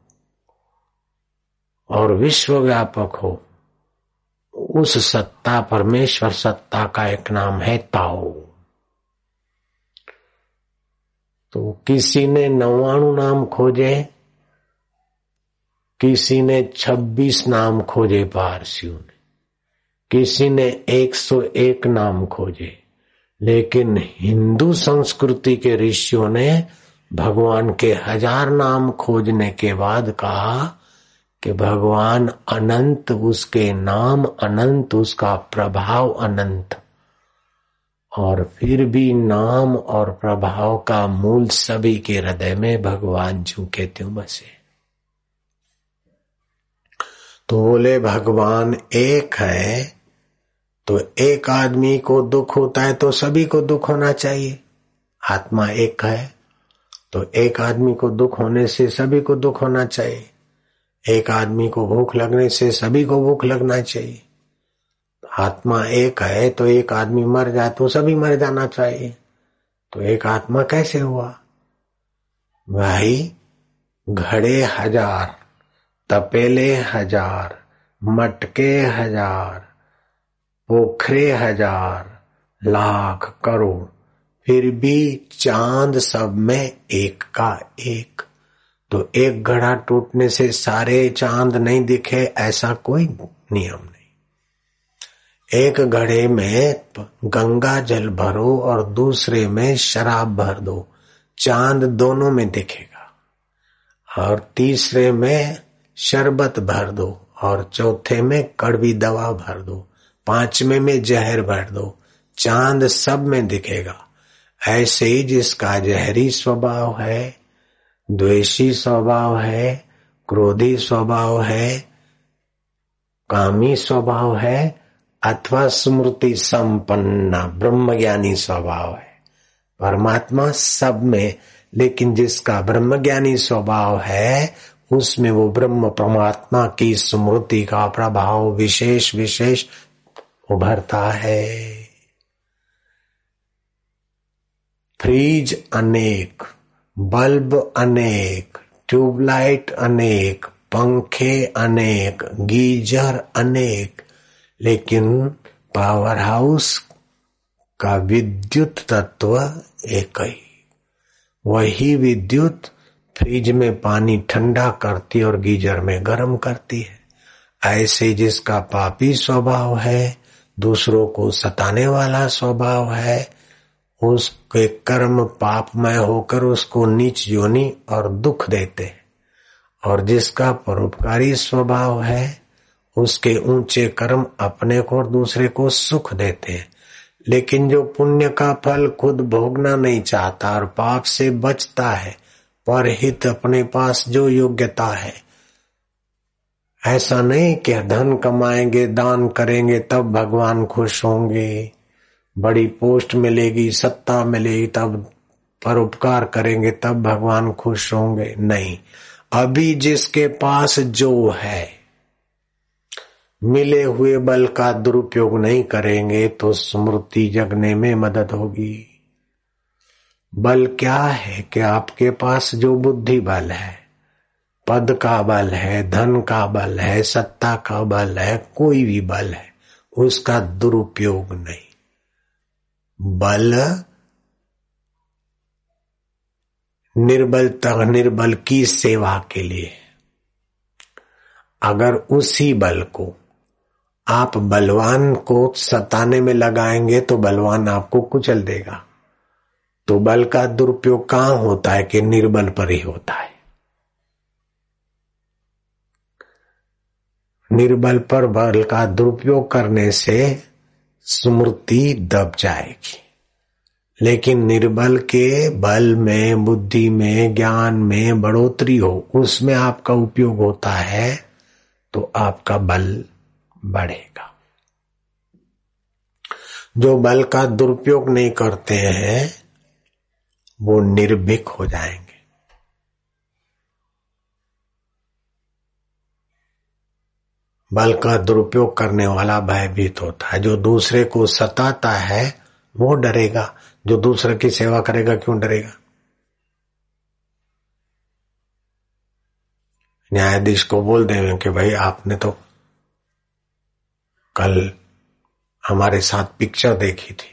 और विश्व व्यापक हो, उस सत्ता, परमेश्वर सत्ता का एक नाम है ताओ। तो किसी ने नवाणु नाम खोजे, किसी ने छब्बीस नाम खोजे पारसियों ने, किसी ने एक सौ एक नाम खोजे, लेकिन हिंदू संस्कृति के ऋषियों ने भगवान के हजार नाम खोजने के बाद कहा कि भगवान अनंत, उसके नाम अनंत, उसका प्रभाव अनंत, और फिर भी नाम और प्रभाव का मूल सभी के हृदय में भगवान ज्यों के त्यों बसे। तो बोले भगवान एक है, तो एक आदमी को दुख होता है तो सभी को दुख होना चाहिए। आत्मा एक है तो एक आदमी को दुख होने से सभी को दुख होना चाहिए। एक आदमी को भूख लगने से सभी को भूख लगना चाहिए। आत्मा एक है तो एक आदमी मर जाए तो सभी मर जाना चाहिए, तो एक आत्मा कैसे हुआ? भाई घड़े हजार, तपेले हजार, मटके हजार, पोखरे हजार, लाख, करोड़, फिर भी चांद सब में एक का एक। तो एक घड़ा टूटने से सारे चांद नहीं दिखे, ऐसा कोई नियम नहीं। एक घड़े में गंगा जल भरो और दूसरे में शराब भर दो, चांद दोनों में दिखेगा। और तीसरे में शरबत भर दो और चौथे में कड़वी दवा भर दो, पांचवें में जहर भर दो, चांद सब में दिखेगा। ऐसे ही जिसका जहरी स्वभाव है, द्वेषी स्वभाव है, क्रोधी स्वभाव है, कामी स्वभाव है, अथवा स्मृति संपन्न ब्रह्मज्ञानी स्वभाव है, परमात्मा सब में। लेकिन जिसका ब्रह्मज्ञानी स्वभाव है उसमें वो ब्रह्म परमात्मा की स्मृति का प्रभाव विशेष विशेष उभरता है। फ्रिज अनेक, बल्ब अनेक, ट्यूबलाइट अनेक, पंखे अनेक, गीजर अनेक, लेकिन पावर हाउस का विद्युत तत्व एक ही। वही विद्युत फ्रिज में पानी ठंडा करती और गीजर में गर्म करती है। ऐसे जिसका पापी स्वभाव है, दूसरों को सताने वाला स्वभाव है, उसके कर्म पापमय होकर उसको नीच योनि और दुख देते हैं। और जिसका परोपकारी स्वभाव है, उसके ऊंचे कर्म अपने को और दूसरे को सुख देते हैं। लेकिन जो पुण्य का फल खुद भोगना नहीं चाहता और पाप से बचता है, पर हित अपने पास जो योग्यता है, ऐसा नहीं कि धन कमाएंगे, दान करेंगे तब भगवान खुश होंगे, बड़ी पोस्ट मिलेगी, सत्ता मिलेगी तब परोपकार करेंगे तब भगवान खुश होंगे। नहीं, अभी जिसके पास जो है, मिले हुए बल का दुरुपयोग नहीं करेंगे तो स्मृति जगने में मदद होगी। बल क्या है कि आपके पास जो बुद्धि बल है, पद का बल है, धन का बल है, सत्ता का बल है, कोई भी बल है, उसका दुरुपयोग नहीं। बल निर्बल तक निर्बल की सेवा के लिए। अगर उसी बल को आप बलवान को सताने में लगाएंगे तो बलवान आपको कुचल देगा। तो बल का दुरुपयोग कहां होता है कि निर्बल पर ही होता है। निर्बल पर बल का दुरुपयोग करने से स्मृति दब जाएगी। लेकिन निर्बल के बल में, बुद्धि में, ज्ञान में बढ़ोतरी हो, उसमें आपका उपयोग होता है तो आपका बल बढ़ेगा। जो बल का दुरुपयोग नहीं करते हैं वो निर्भीक हो जाएंगे। बल का दुरुपयोग करने वाला भयभीत होता है। जो दूसरे को सताता है वो डरेगा, जो दूसरे की सेवा करेगा क्यों डरेगा। न्यायाधीश को बोल देंगे कि भाई आपने तो कल हमारे साथ पिक्चर देखी थी,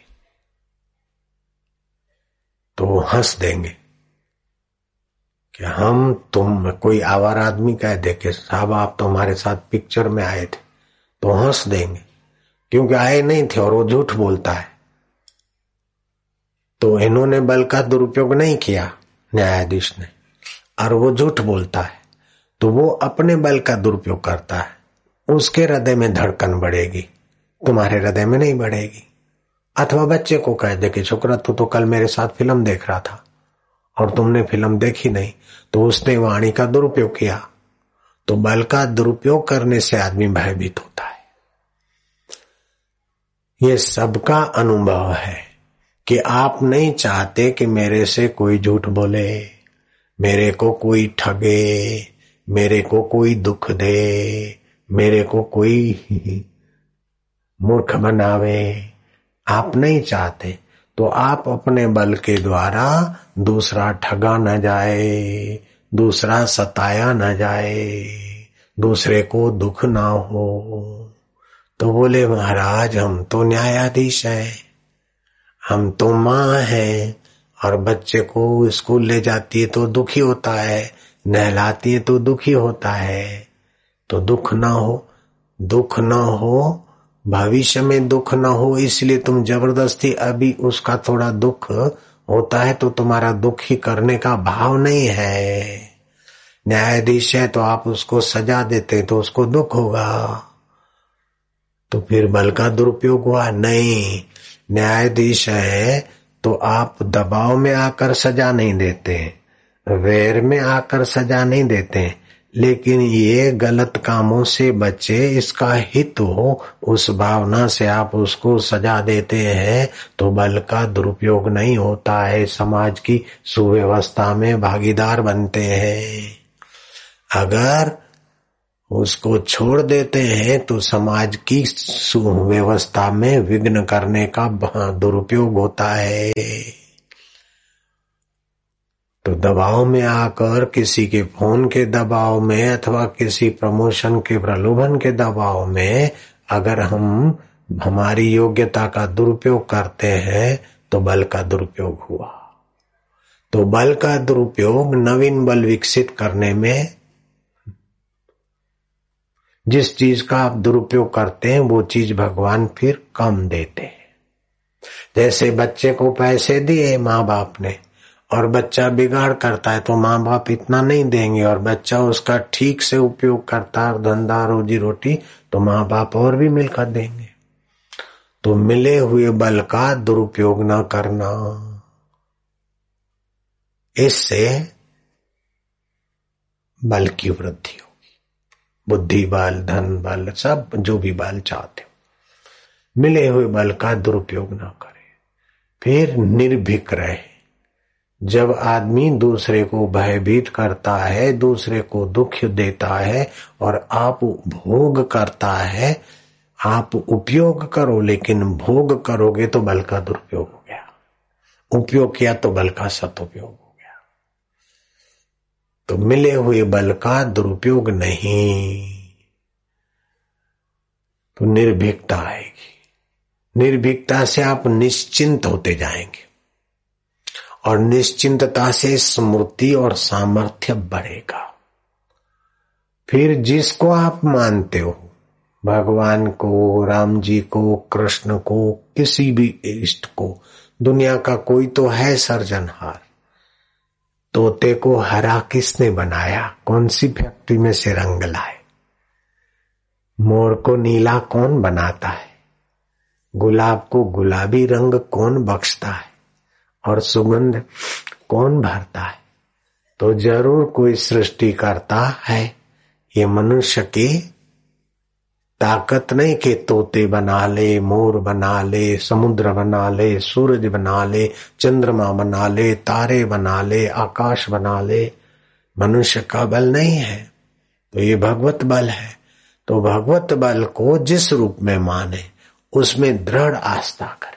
तो वो हंस देंगे कि हम तुम कोई आवारा आदमी कह दे कि साहब आप तो हमारे साथ पिक्चर में आए थे, तो हंस देंगे क्योंकि आए नहीं थे और वो झूठ बोलता है। तो इन्होंने बल का दुरुपयोग नहीं किया न्यायाधीश ने, और वो झूठ बोलता है, तो वो अपने बल का दुरुपयोग करता है। उसके हृदय में धड़कन बढ़ेगी, तुम्हारे हृदय में नहीं बढ़ेगी। अथवा बच्चे को कह दे कि छोकरा तू तो कल मेरे साथ फिल्म देख रहा था और तुमने फिल्म देखी नहीं, तो उसने वाणी का दुरुपयोग किया। तो बल का दुरुपयोग करने से आदमी भयभीत होता है। ये सबका अनुभव है कि आप नहीं चाहते कि मेरे से कोई झूठ बोले, मेरे को कोई ठगे, मेरे को कोई दुख दे, मेरे को कोई मूर्ख बनावे। आप नहीं चाहते तो आप अपने बल के द्वारा दूसरा ठगा न जाए, दूसरा सताया न जाए, दूसरे को दुख ना हो। तो बोले महाराज हम तो न्यायाधीश हैं, हम तो माँ हैं, और बच्चे को स्कूल ले जाती है तो दुखी होता है, नहलाती है तो दुखी होता है। तो दुख ना हो, दुख ना हो, भविष्य में दुख ना हो, इसलिए तुम जबरदस्ती अभी उसका थोड़ा दुख होता है तो तुम्हारा दुख ही करने का भाव नहीं है। न्यायाधीश है तो आप उसको सजा देते तो उसको दुख होगा, तो फिर बल का दुरुपयोग हुआ। नहीं, न्यायाधीश है तो आप दबाव में आकर सजा नहीं देते, वैर में आकर सजा नहीं देते, लेकिन ये गलत कामों से बचे, इसका हित हो, उस भावना से आप उसको सजा देते हैं तो बल का दुरुपयोग नहीं होता है, समाज की सुव्यवस्था में भागीदार बनते हैं। अगर उसको छोड़ देते हैं तो समाज की सुव्यवस्था में विघ्न करने का दुरुपयोग होता है। तो दबाव में आकर, किसी के फोन के दबाव में अथवा किसी प्रमोशन के प्रलोभन के दबाव में अगर हम हमारी योग्यता का दुरुपयोग करते हैं तो बल का दुरुपयोग हुआ। तो बल का दुरुपयोग नवीन बल विकसित करने में, जिस चीज का आप दुरुपयोग करते हैं वो चीज भगवान फिर कम देते हैं। जैसे बच्चे को पैसे दिए माँ बाप ने और बच्चा बिगाड़ करता है तो माँ बाप इतना नहीं देंगे, और बच्चा उसका ठीक से उपयोग करता है, धंधा रोजी रोटी, तो माँ बाप और भी मिलकर देंगे। तो मिले हुए बल का दुरुपयोग न करना, इससे बल की वृद्धि होगी। बुद्धि बल, धन बल, सब जो भी बल चाहते हो, मिले हुए बल का दुरुपयोग न करें। फिर निर्भीक रहे। जब आदमी दूसरे को भयभीत करता है, दूसरे को दुख देता है और आप भोग करता है, आप उपयोग करो लेकिन भोग करोगे तो बल का दुरुपयोग हो गया, उपयोग किया तो बल का सदुपयोग हो गया। तो मिले हुए बल का दुरुपयोग नहीं, तो निर्भीकता आएगी। निर्भीकता से आप निश्चिंत होते जाएंगे और निश्चिंतता से स्मृति और सामर्थ्य बढ़ेगा। फिर जिसको आप मानते हो, भगवान को, राम जी को, कृष्ण को, किसी भी इष्ट को, दुनिया का कोई तो है सर्जनहार। तोते को हरा किसने बनाया? कौन सी फैक्ट्री में से रंग लाए? मोर को नीला कौन बनाता है? गुलाब को गुलाबी रंग कौन बख्शता है? और सुगंध कौन भरता है? तो जरूर कोई सृष्टि करता है। ये मनुष्य की ताकत नहीं कि तोते बना ले, मोर बना ले, समुद्र बना ले, सूरज बना ले, चंद्रमा बना ले, तारे बना ले, आकाश बना ले। मनुष्य का बल नहीं है, तो ये भगवत बल है। तो भगवत बल को जिस रूप में माने उसमें दृढ़ आस्था करे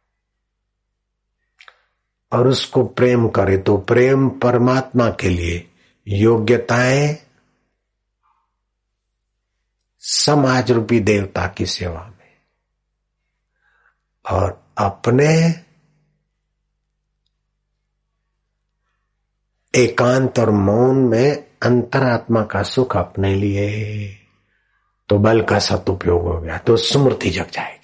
और उसको प्रेम करे। तो प्रेम परमात्मा के लिए, योग्यताएं समाज रूपी देवता की सेवा में, और अपने एकांत और मौन में अंतरात्मा का सुख अपने लिए, तो बल का सदुपयोग हो गया, तो स्मृति जग जाएगी।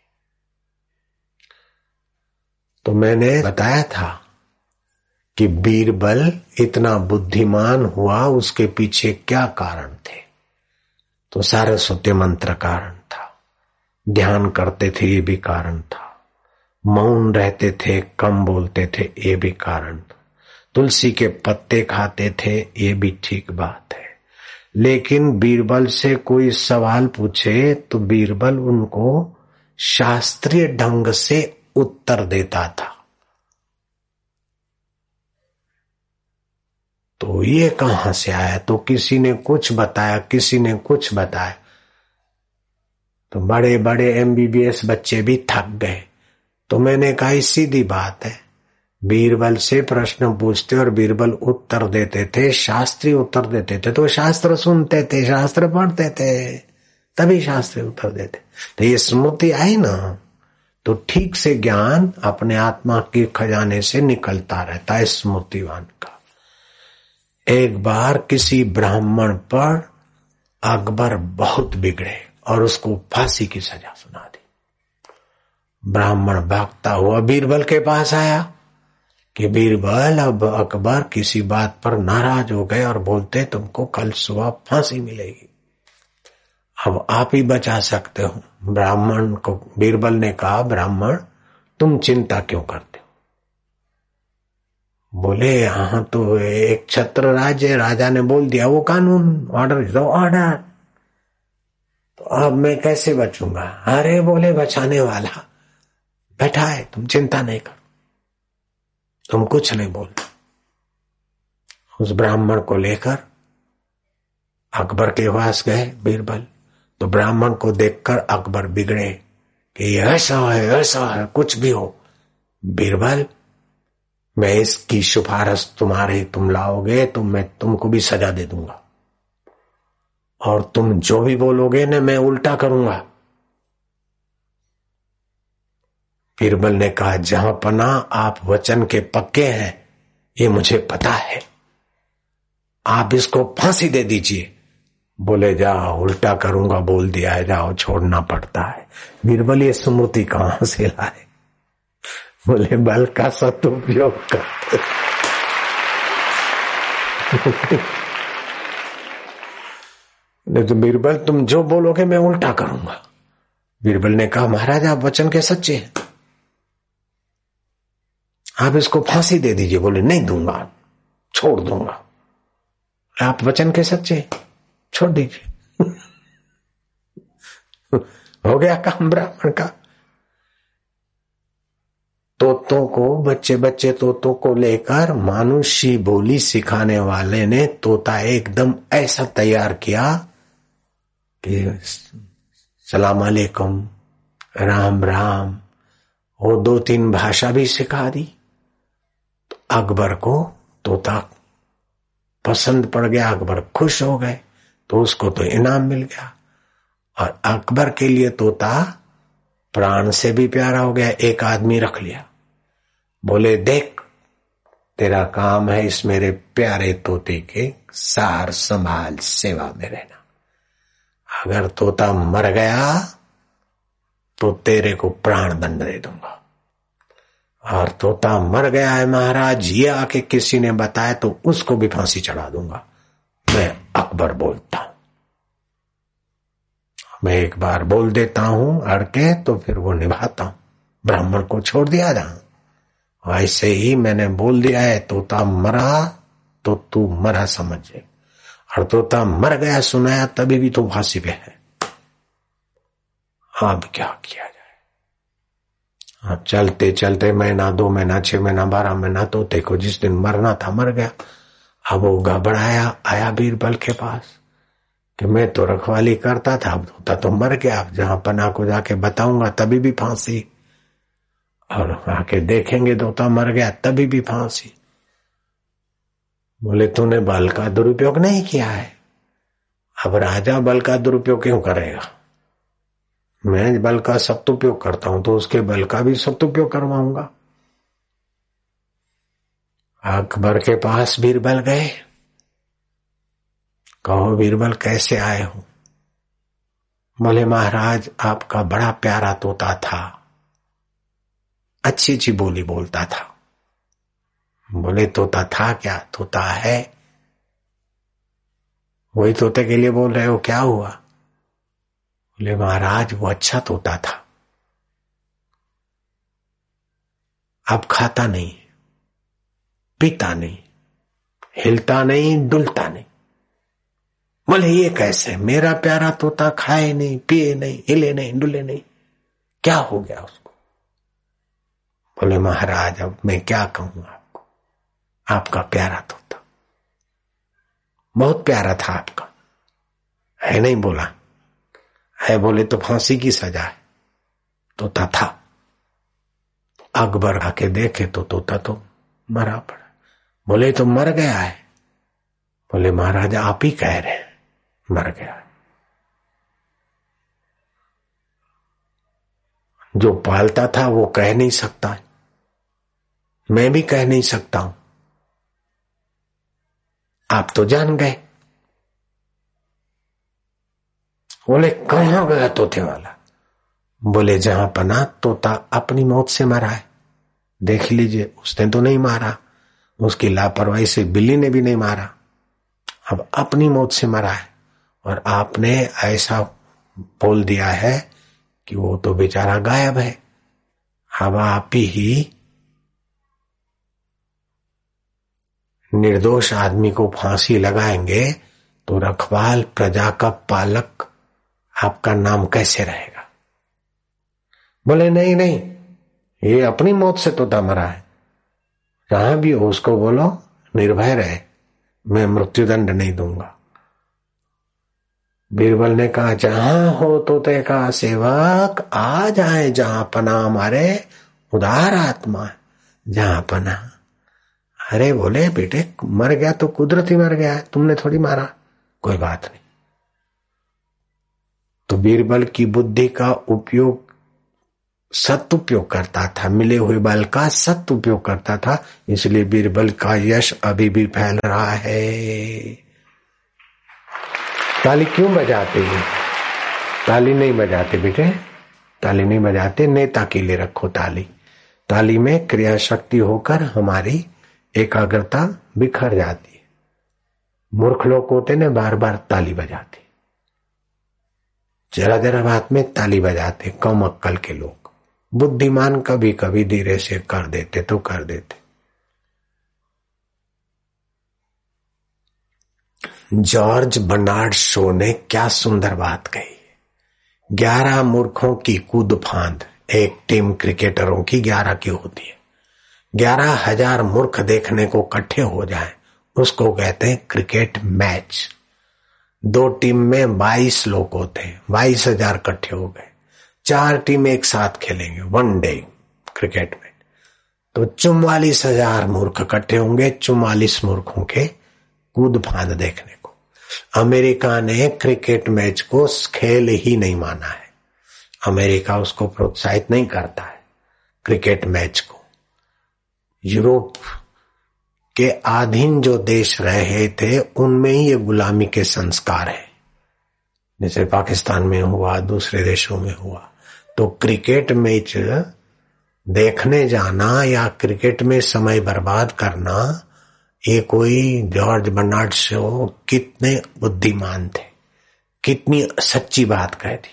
तो मैंने बताया था कि बीरबल इतना बुद्धिमान हुआ, उसके पीछे क्या कारण थे? तो सारस्वती मंत्र कारण था, ध्यान करते थे ये भी कारण था, मौन रहते थे, कम बोलते थे ये भी कारण था, तुलसी के पत्ते खाते थे ये भी ठीक बात है। लेकिन बीरबल से कोई सवाल पूछे तो बीरबल उनको शास्त्रीय ढंग से उत्तर देता था। तो ये कहां से आया? तो किसी ने कुछ बताया, किसी ने कुछ बताया। तो बड़े बड़े एमबीबीएस बच्चे भी थक गए। तो मैंने कहा सीधी बात है, बीरबल से प्रश्न पूछते और बीरबल उत्तर देते थे, शास्त्री उत्तर देते थे, तो शास्त्र सुनते थे, शास्त्र पढ़ते थे, तभी शास्त्री उत्तर देते। तो ये स्मृति आई ना, तो ठीक से ज्ञान अपने आत्मा के खजाने से निकलता रहता है स्मृतिवान का। एक बार किसी ब्राह्मण पर अकबर बहुत बिगड़े और उसको फांसी की सजा सुना दी। ब्राह्मण भागता हुआ बीरबल के पास आया कि बीरबल, अब अकबर किसी बात पर नाराज हो गए और बोलते तुमको कल सुबह फांसी मिलेगी, अब आप ही बचा सकते हो। ब्राह्मण को बीरबल ने कहा, ब्राह्मण तुम चिंता क्यों करते हो? बोले हाँ तो एक छत्र राज्य, राजा ने बोल दिया वो कानून, ऑर्डर इज द ऑर्डर, तो अब मैं कैसे बचूंगा? अरे बोले बचाने वाला बैठा है, तुम चिंता नहीं करो, तुम कुछ नहीं बोलना। उस ब्राह्मण को लेकर अकबर के पास गए बीरबल। तो ब्राह्मण को देखकर अकबर बिगड़े कि ऐसा है ऐसा है, कुछ भी हो बीरबल, मैं इसकी सिफारिश तुम्हारे तुम लाओगे तो मैं तुमको भी सजा दे दूंगा, और तुम जो भी बोलोगे ना मैं उल्टा करूंगा। बीरबल ने कहा, जहां पना आप वचन के पक्के हैं ये मुझे पता है, आप इसको फांसी दे दीजिए। बोले जाओ, उल्टा करूंगा बोल दिया है, जाओ, छोड़ना पड़ता है। बीरबल ये स्मृति कहां से लाए? बोले बल का सदुपयोग करते। नहीं तो बीरबल तुम जो बोलोगे मैं उल्टा करूंगा। बीरबल ने कहा, महाराज आप वचन के सच्चे हैं, आप इसको फांसी दे दीजिए। बोले नहीं दूंगा, छोड़ दूंगा। आप वचन के सच्चे, छोड़ दीजिए। हो गया काम ब्राह्मण का। तोतों को, बच्चे बच्चे तोतों को लेकर मानुषी बोली सिखाने वाले ने तोता एकदम ऐसा तैयार किया कि सलाम अलैकुम, राम राम, वो दो तीन भाषा भी सिखा दी। तो अकबर को तोता पसंद पड़ गया, अकबर खुश हो गए, तो उसको तो इनाम मिल गया। और अकबर के लिए तोता प्राण से भी प्यारा हो गया। एक आदमी रख लिया, बोले देख तेरा काम है इस मेरे प्यारे तोते के सार संभाल सेवा में रहना, अगर तोता मर गया तो तेरे को प्राण दंड दे दूंगा। और तोता मर गया है महाराज, ये आके किसी ने बताया तो उसको भी फांसी चढ़ा दूंगा। मैं अकबर बोलता हूं, मैं एक बार बोल देता हूं अड़के तो फिर वो निभाता हूं। ब्राह्मण को छोड़ दिया था, ऐसे ही मैंने बोल दिया है, तोता मरा तो तू मरा समझे, और तोता मर गया सुनाया तभी भी तो फांसी पे है। अब क्या किया जाए? अब चलते चलते महीना, दो महीना, छह महीना, बारह महीना, तोते को जिस दिन मरना था मर गया। अब वो घबराया, आया बीरबल के पास कि मैं तो रखवाली करता था, अब तोता तो मर गया, जहां पना को जाके बताऊंगा तभी भी फांसी, और आके देखेंगे तोता मर गया तभी भी फांसी। बोले तूने बल का दुरुपयोग नहीं किया है। अब राजा बल का दुरुपयोग क्यों करेगा? मैं बल का सदुपयोग करता हूं तो उसके बल का भी सदुपयोग करवाऊंगा। अकबर के पास बीरबल गए, कहो बीरबल कैसे आए हो? बोले महाराज आपका बड़ा प्यारा तोता था, अच्छी अच्छी बोली बोलता था। बोले तोता था क्या? तोता है। वही तोते के लिए बोल रहे हो, क्या हुआ? बोले महाराज वो अच्छा तोता था, अब खाता नहीं, पीता नहीं, हिलता नहीं, डुलता नहीं। बोले ये कैसे? मेरा प्यारा तोता खाए नहीं, पिए नहीं, हिले नहीं, डुले नहीं, क्या हो गया उसको? बोले महाराज अब मैं क्या कहूं आपको, आपका प्यारा तोता बहुत प्यारा था आपका, है नहीं? बोला है? बोले तो फांसी की सजा है। तोता था। अकबर आके देखे तो तोता तो मरा पड़ा। बोले तो मर गया है। बोले महाराज आप ही कह रहे हैं मर गया है। जो पालता था वो कह नहीं सकता, मैं भी कह नहीं सकता हूं। आप तो जान गए। बोले कहां गया तोते वाला? बोले जहां पना तोता अपनी मौत से मरा है। देख लीजिए, उसने तो नहीं मारा, उसकी लापरवाही से बिल्ली ने भी नहीं मारा, अब अपनी मौत से मरा है। और आपने ऐसा बोल दिया है कि वो तो बेचारा गायब है। अब आप ही निर्दोष आदमी को फांसी लगाएंगे तो रखवाल प्रजा का पालक आपका नाम कैसे रहेगा? बोले नहीं नहीं, ये अपनी मौत से तोता मरा है। जहां भी हो उसको बोलो निर्भय रहे, मैं मृत्युदंड नहीं दूंगा। बीरबल ने कहा जहां हो तोते का सेवक, आ जाए जहां पना हमारे उदार आत्मा, जहां पना। अरे बोले बेटे मर गया तो कुदरती मर गया है, तुमने थोड़ी मारा, कोई बात नहीं। तो बीरबल की बुद्धि का उपयोग सदुपयोग करता था, मिले हुए बल का सदुपयोग करता था, इसलिए बीरबल का यश अभी भी फैल रहा है। ताली क्यों बजाते हैं? ताली नहीं बजाते बेटे, ताली नहीं बजाते, नेता के लिए रखो ताली। ताली में क्रिया शक्ति होकर हमारी एकाग्रता बिखर जाती है। मूर्ख लोग होते ने बार बार ताली बजाते, जरा जरा बात में ताली बजाते, कम अक्कल के लोग। बुद्धिमान कभी कभी धीरे से कर देते तो कर देते। जॉर्ज बर्नार्ड शो ने क्या सुंदर बात कही। ग्यारह मूर्खों की कूद फांद एक टीम क्रिकेटरों की ग्यारह की होती है। ग्यारह हजार मूर्ख देखने को इकट्ठे हो जाएं, उसको कहते हैं क्रिकेट मैच। दो टीम में बाईस लोग होते हैं, बाईस हजार इकट्ठे हो गए। चार टीम एक साथ खेलेंगे वन डे क्रिकेट में, तो चुम्वालीस हजार मूर्ख इकट्ठे होंगे, चुम्वालीस मूर्खों के कूद फांद देखने को। अमेरिका ने क्रिकेट मैच को खेल ही नहीं माना है। अमेरिका उसको प्रोत्साहित नहीं करता है क्रिकेट मैच को। यूरोप के अधीन जो देश रहे थे उनमें ही ये गुलामी के संस्कार है, जैसे पाकिस्तान में हुआ, दूसरे देशों में हुआ। तो क्रिकेट मैच देखने जाना या क्रिकेट में समय बर्बाद करना, ये कोई जॉर्ज बर्नार्ड शो कितने बुद्धिमान थे, कितनी सच्ची बात कह दी।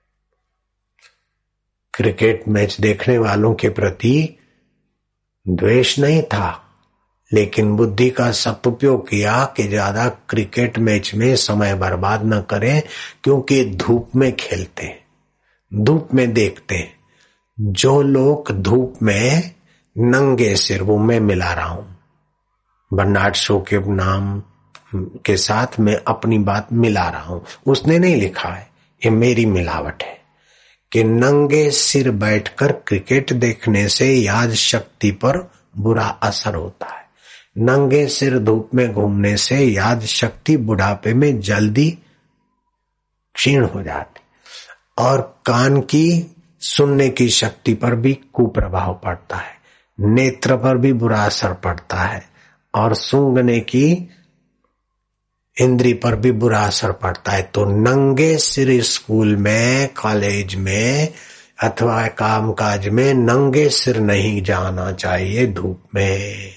क्रिकेट मैच देखने वालों के प्रति द्वेष नहीं था, लेकिन बुद्धि का सदुपयोग किया कि ज्यादा क्रिकेट मैच में समय बर्बाद न करें, क्योंकि धूप में खेलते हैं, धूप में देखते हैं। जो लोग धूप में नंगे सिर, वो मैं मिला रहा हूं बर्नार्ड शो के नाम के साथ, मैं अपनी बात मिला रहा हूं, उसने नहीं लिखा है, ये मेरी मिलावट है कि नंगे सिर बैठकर क्रिकेट देखने से याद शक्ति पर बुरा असर होता है। नंगे सिर धूप में घूमने से याद शक्ति बुढ़ापे में जल्दी क्षीण हो जाती, और कान की सुनने की शक्ति पर भी कुप्रभाव पड़ता है, नेत्र पर भी बुरा असर पड़ता है, और सूंघने की इंद्री पर भी बुरा असर पड़ता है। तो नंगे सिर स्कूल में, कॉलेज में अथवा कामकाज में नंगे सिर नहीं जाना चाहिए धूप में।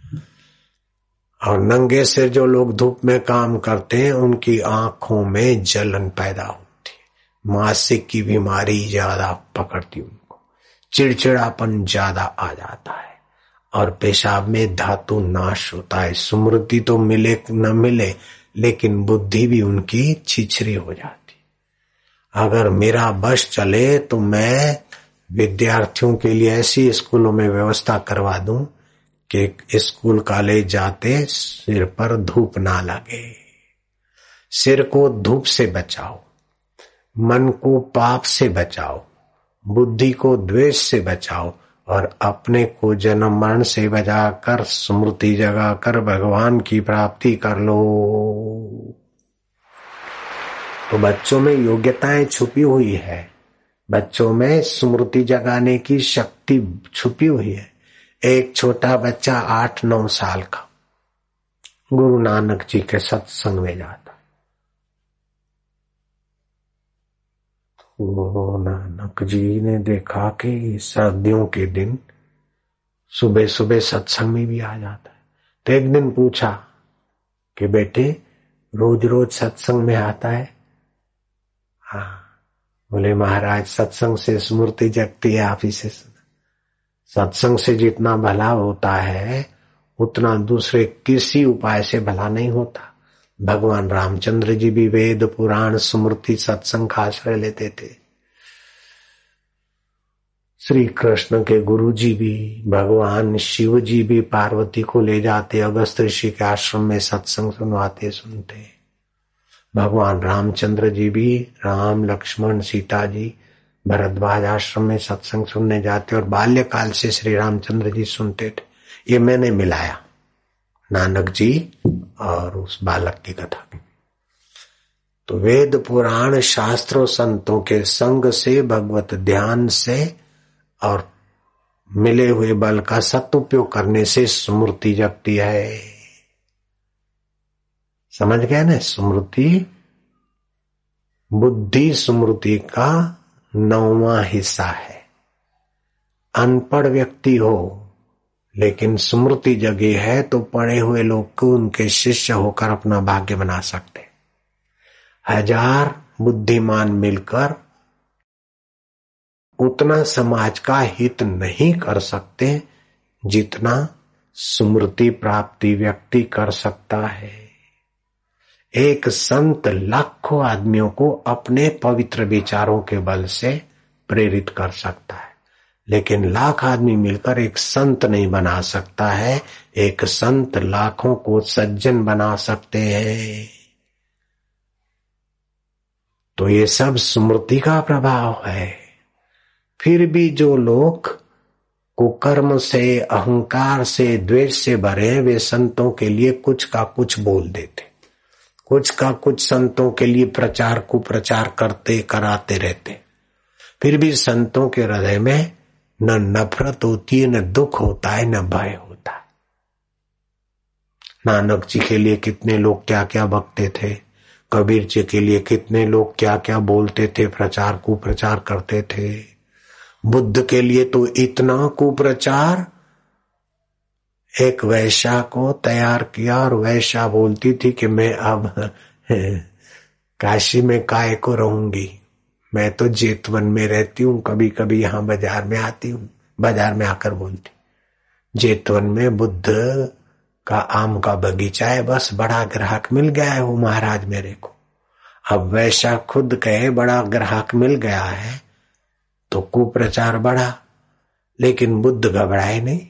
और नंगे सिर जो लोग धूप में काम करते हैं उनकी आंखों में जलन पैदा होती है, मासिक की बीमारी ज्यादा पकड़ती उनको, चिड़चिड़ापन ज्यादा आ जाता है, और पेशाब में धातु नाश होता है। स्मृति तो मिले न मिले, लेकिन बुद्धि भी उनकी छिछरी हो जाती। अगर मेरा बस चले तो मैं विद्यार्थियों के लिए ऐसी स्कूलों में व्यवस्था करवा दूं कि स्कूल कॉलेज जाते सिर पर धूप ना लगे। सिर को धूप से बचाओ। मन को पाप से बचाओ, बुद्धि को द्वेष से बचाओ और अपने को जन्म मरण से बचाकर स्मृति जगाकर भगवान की प्राप्ति कर लो। तो बच्चों में योग्यताएं छुपी हुई है, बच्चों में स्मृति जगाने की शक्ति छुपी हुई है। एक छोटा बच्चा आठ नौ साल का गुरु नानक जी के सत्संग में जाता, गुरु नानक जी ने देखा कि सर्दियों के दिन सुबह सुबह सत्संग में भी आ जाता है। तो एक दिन पूछा कि बेटे रोज रोज सत्संग में आता है? हाँ। बोले महाराज सत्संग से स्मृति जगती है, आप ही से सुना। सत्संग से जितना भला होता है उतना दूसरे किसी उपाय से भला नहीं होता। भगवान रामचंद्र जी भी वेद पुराण स्मृति सत्संग का आश्रय लेते थे। श्री कृष्ण के गुरु जी भी, भगवान शिव जी भी पार्वती को ले जाते अगस्त ऋषि के आश्रम में सत्संग सुनवाते सुनते। भगवान रामचंद्र जी भी राम लक्ष्मण सीता जी भरद्वाज आश्रम में सत्संग सुनने जाते और बाल्यकाल से श्री रामचंद्र जी सुनते थे। ये मैंने मिलाया नानक जी और उस बालक की कथा की। तो वेद पुराण शास्त्रों संतों के संग से, भगवत ध्यान से और मिले हुए बल का सदुपयोग करने से स्मृति जगती है। समझ गए ना? स्मृति बुद्धि स्मृति का नौवां हिस्सा है। अनपढ़ व्यक्ति हो लेकिन स्मृति जगी है तो पढ़े हुए लोग को उनके शिष्य होकर अपना भाग्य बना सकते। हजार बुद्धिमान मिलकर उतना समाज का हित नहीं कर सकते जितना स्मृति प्राप्ति व्यक्ति कर सकता है। एक संत लाखों आदमियों को अपने पवित्र विचारों के बल से प्रेरित कर सकता है, लेकिन लाख आदमी मिलकर एक संत नहीं बना सकता है। एक संत लाखों को सज्जन बना सकते हैं। तो ये सब स्मृति का प्रभाव है। फिर भी जो लोग कुकर्म से, अहंकार से, द्वेष से भरे, वे संतों के लिए कुछ का कुछ बोल देते, कुछ का कुछ संतों के लिए प्रचार कुप्रचार करते कराते रहते। फिर भी संतों के हृदय में न नफरत होती है, न दुख होता है, न भय होता है। नानक जी के लिए कितने लोग क्या क्या बकते थे, कबीर जी के लिए कितने लोग क्या क्या बोलते थे, प्रचार कुप्रचार करते थे। बुद्ध के लिए तो इतना कुप्रचार, एक वैश्या को तैयार किया और वैश्या बोलती थी कि मैं अब काशी में काय को रहूंगी, मैं तो जेतवन में रहती हूँ, कभी कभी यहाँ बाजार में आती हूँ। बाजार में आकर बोलती, जेतवन में बुद्ध का आम का बगीचा है, बस बड़ा ग्राहक मिल गया है वो महाराज मेरे को। अब वैश्या खुद कहे बड़ा ग्राहक मिल गया है तो कुप्रचार बढ़ा, लेकिन बुद्ध घबराए नहीं।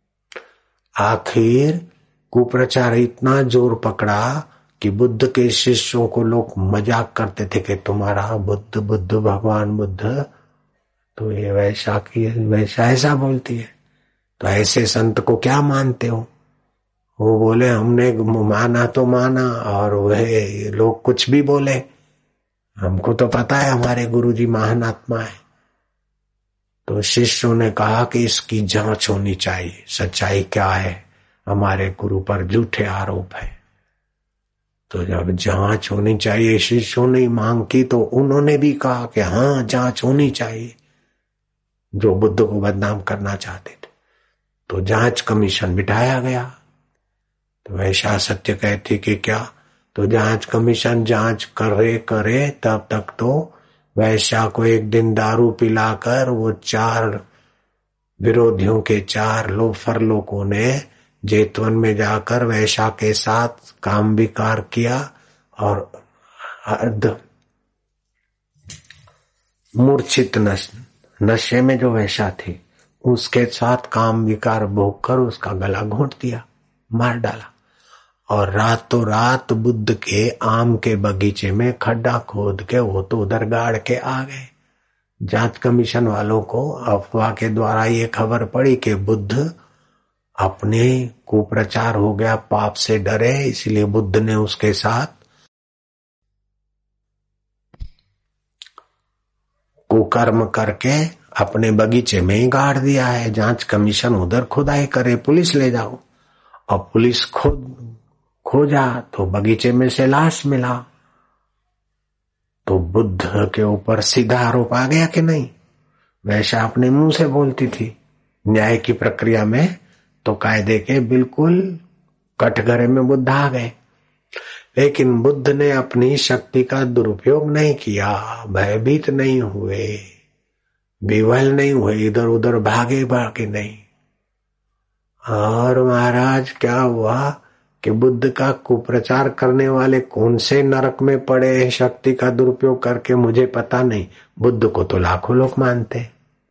आखिर कुप्रचार इतना जोर पकड़ा कि बुद्ध के शिष्यों को लोग मजाक करते थे कि तुम्हारा बुद्ध बुद्ध भगवान बुद्ध, तो ये वैसा की वैसा ऐसा बोलती है, तो ऐसे संत को क्या मानते हो? वो बोले हमने माना तो माना और वह लोग कुछ भी बोले, हमको तो पता है हमारे गुरुजी महान आत्मा है। तो शिष्यों ने कहा कि इसकी जांच होनी चाहिए, सच्चाई क्या है, हमारे गुरु पर झूठे आरोप है। तो जब जांच होनी चाहिए शिष्यों ने मांग की, तो उन्होंने भी कहा कि हाँ जांच होनी चाहिए, जो बुद्ध को बदनाम करना चाहते थे। तो जांच कमीशन बिठाया गया। तो वैसा सत्य कहती कि क्या, तो जांच कमीशन जांच करे करे तब तक तो वैश्या को एक दिन दारू पिलाकर वो चार विरोधियों के चार लोफर लोगों ने जेतवन में जाकर वैश्या के साथ काम विकार किया और अर्ध मूर्छित नश, नशे में जो वैश्या थी उसके साथ काम विकार भोग कर उसका गला घोंट दिया, मार डाला। और रातों रात बुद्ध के आम के बगीचे में खड्डा खोद के वो तो उधर गाड़ के आ गए। जांच कमीशन वालों को अफवाह के द्वारा ये खबर पड़ी कि बुद्ध अपने कुप्रचार हो गया, पाप से डरे, इसलिए बुद्ध ने उसके साथ कुकर्म करके अपने बगीचे में ही गाड़ दिया है। जांच कमीशन उधर खुदाई करे, पुलिस ले जाओ। और पुलिस खुद खोजा तो बगीचे में से लाश मिला। तो बुद्ध के ऊपर सीधा आरोप आ गया कि नहीं? वैसा अपने मुंह से बोलती थी। न्याय की प्रक्रिया में तो कायदे के बिल्कुल कटघरे में बुद्ध आ गए। लेकिन बुद्ध ने अपनी शक्ति का दुरुपयोग नहीं किया, भयभीत नहीं हुए, विवल नहीं हुए, इधर उधर भागे भागे नहीं। और महाराज क्या हुआ कि बुद्ध का कुप्रचार करने वाले कौन से नरक में पड़े शक्ति का दुरुपयोग करके मुझे पता नहीं। बुद्ध को तो लाखों लोग मानते।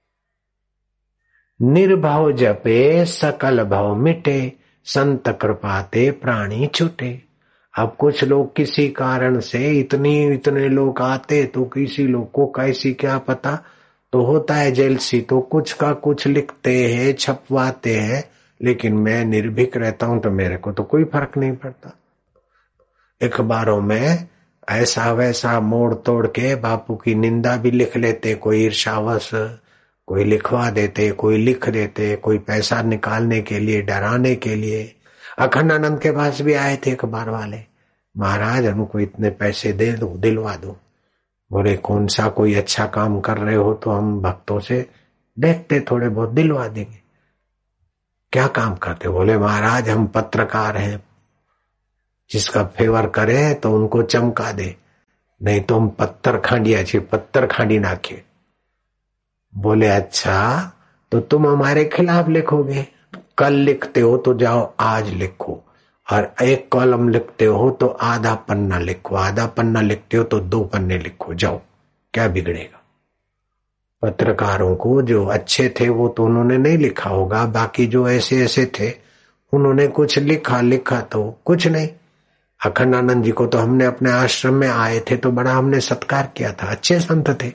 निर्भव जपे सकल भव मिटे, संत कृपाते प्राणी छूटे। अब कुछ लोग किसी कारण से इतनी इतने लोग आते तो किसी लोग को कैसी क्या पता तो होता है जेलसी, तो कुछ का कुछ लिखते हैं, छपवाते हैं। लेकिन मैं निर्भीक रहता हूं तो मेरे को तो कोई फर्क नहीं पड़ता। अखबारों में ऐसा वैसा मोड़ तोड़ के बापू की निंदा भी लिख लेते, कोई ईर्ष्यावश कोई लिखवा देते, कोई लिख देते, कोई पैसा निकालने के लिए, डराने के लिए। अखंडानंद के पास भी आए थे अखबार वाले, महाराज हमको इतने पैसे दे दो, दिलवा दो। बोले कौन सा कोई अच्छा काम कर रहे हो तो हम भक्तों से देखते थोड़े बहुत दिलवा देंगे। क्या काम करते? बोले महाराज हम पत्रकार हैं, जिसका फेवर करे तो उनको चमका दे, नहीं तो हम पत्थर खांडिया छी, पत्थर खांडी नाखे। बोले अच्छा तो तुम हमारे खिलाफ लिखोगे? कल लिखते हो तो जाओ आज लिखो, और एक कॉलम लिखते हो तो आधा पन्ना लिखो, आधा पन्ना लिखते हो तो दो पन्ने लिखो, जाओ, क्या बिगड़ेगा। पत्रकारों को जो अच्छे थे वो तो उन्होंने नहीं लिखा होगा, बाकी जो ऐसे ऐसे थे उन्होंने कुछ लिखा लिखा तो कुछ नहीं। अखंडानंद जी को तो हमने अपने आश्रम में आए थे तो बड़ा हमने सत्कार किया था, अच्छे संत थे।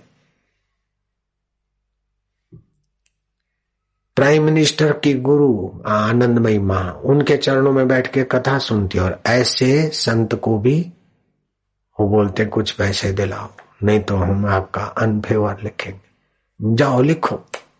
प्राइम मिनिस्टर की गुरु आनंदमयी मां उनके चरणों में बैठ के कथा सुनती, और ऐसे संत को भी वो बोलते कुछ पैसे दिलाओ, नहीं तो हम आपका अनफेवर लिखेंगे, जाओ लिखो।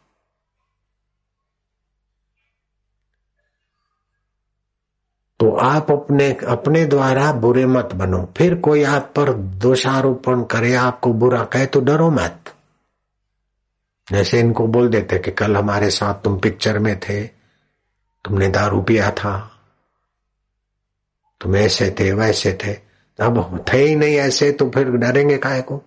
तो आप अपने अपने द्वारा बुरे मत बनो। फिर कोई आप पर दोषारोपण करे, आपको बुरा कहे तो डरो मत। जैसे इनको बोल देते कि कल हमारे साथ तुम पिक्चर में थे, तुमने दारू पिया था, तुम ऐसे थे वैसे थे। अब थे ही नहीं ऐसे तो फिर डरेंगे काहे को?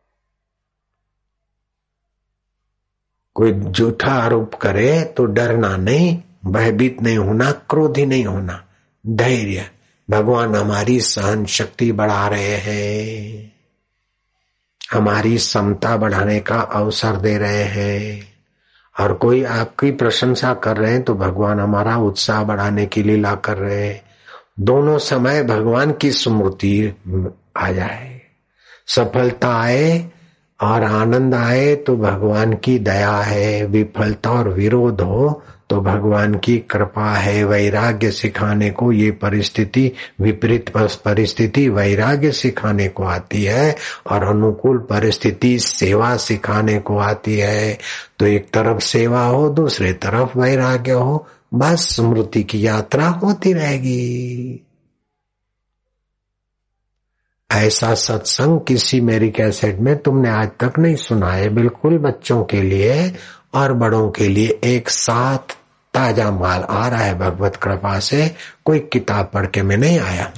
कोई झूठा आरोप करे तो डरना नहीं, भयभीत नहीं होना, क्रोधी नहीं होना, धैर्य। भगवान हमारी सहन शक्ति बढ़ा रहे हैं, हमारी समता बढ़ाने का अवसर दे रहे हैं। और कोई आपकी प्रशंसा कर रहे हैं तो भगवान हमारा उत्साह बढ़ाने की लीला कर रहे हैं। दोनों समय भगवान की स्मृति आ जाए, सफलता आए और आनंद आए तो भगवान की दया है, विफलता और विरोध हो तो भगवान की कृपा है। वैराग्य सिखाने को ये परिस्थिति, विपरीत परिस्थिति वैराग्य सिखाने को आती है, और अनुकूल परिस्थिति सेवा सिखाने को आती है। तो एक तरफ सेवा हो, दूसरे तरफ वैराग्य हो, बस स्मृति की यात्रा होती रहेगी। ऐसा सत्संग किसी मेरी कैसेट में तुमने आज तक नहीं सुना है। बिल्कुल बच्चों के लिए और बड़ों के लिए एक साथ ताजा माल आ रहा है भगवत कृपा से। कोई किताब पढ़ के मैं नहीं आया।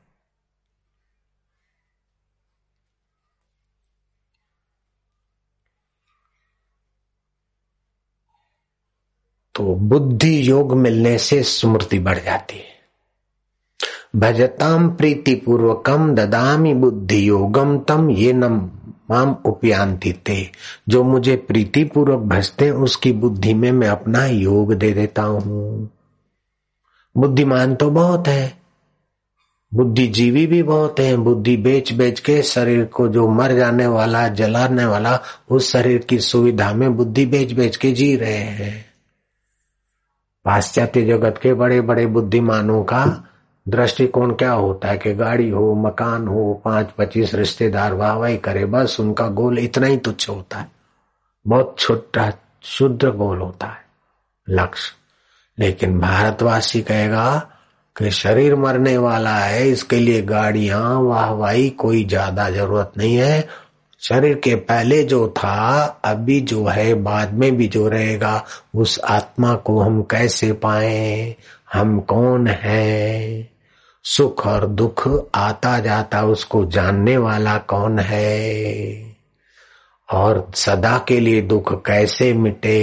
तो बुद्धि योग मिलने से स्मृति बढ़ जाती है। भजताम प्रीति पूर्वकम ददामी बुद्धि योगम तम ये नम माम उपयांति ते। जो मुझे प्रीति पूर्वक भजते उसकी बुद्धि में मैं अपना योग दे देता हूं। बुद्धिमान तो बहुत है, बुद्धिजीवी भी बहुत हैं, बुद्धि बेच बेच के शरीर को, जो मर जाने वाला जलाने वाला, उस शरीर की सुविधा में बुद्धि बेच बेच के जी रहे हैं। पाश्चात्य जगत के बड़े बड़े बुद्धिमानों का दृष्टिकोण क्या होता है कि गाड़ी हो, मकान हो, पांच पच्चीस रिश्तेदार वाहवाही करे, बस उनका गोल इतना ही तुच्छ होता है, बहुत छोटा शुद्ध गोल होता है लक्ष्य। लेकिन भारतवासी कहेगा कि शरीर मरने वाला है, इसके लिए गाड़ियां वाहवाही कोई ज्यादा जरूरत नहीं है। शरीर के पहले जो था, अभी जो है, बाद में भी जो रहेगा, उस आत्मा को हम कैसे पाएं? हम कौन हैं? सुख और दुख आता जाता, उसको जानने वाला कौन है? और सदा के लिए दुख कैसे मिटे?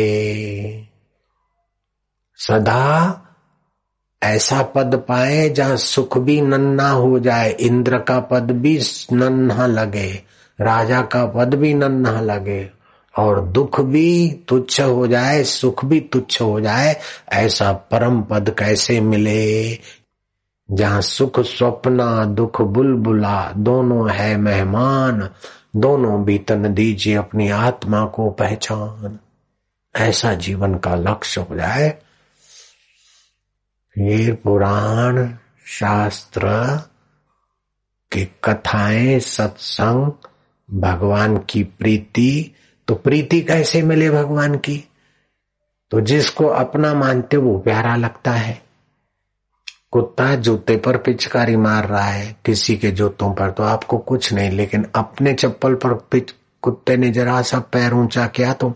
सदा ऐसा पद पाए जहां सुख भी नन्हा हो जाए, इंद्र का पद भी नन्हा लगे, राजा का पद भी नन्हा लगे, और दुख भी तुच्छ हो जाए, सुख भी तुच्छ हो जाए। ऐसा परम पद कैसे मिले जहां सुख स्वप्ना, दुख बुलबुला, दोनों है मेहमान, दोनों भी तन दीजिए अपनी आत्मा को पहचान। ऐसा जीवन का लक्ष्य हो जाए। ये पुराण शास्त्र की कथाएं, सत्संग, भगवान की प्रीति। तो प्रीति कैसे मिले भगवान की? तो जिसको अपना मानते वो प्यारा लगता है। कुत्ता जूते पर पिचकारी मार रहा है, किसी के जूतों पर तो आपको कुछ नहीं, लेकिन अपने चप्पल पर पिच कुत्ते ने जरा सा पैर ऊंचा किया तो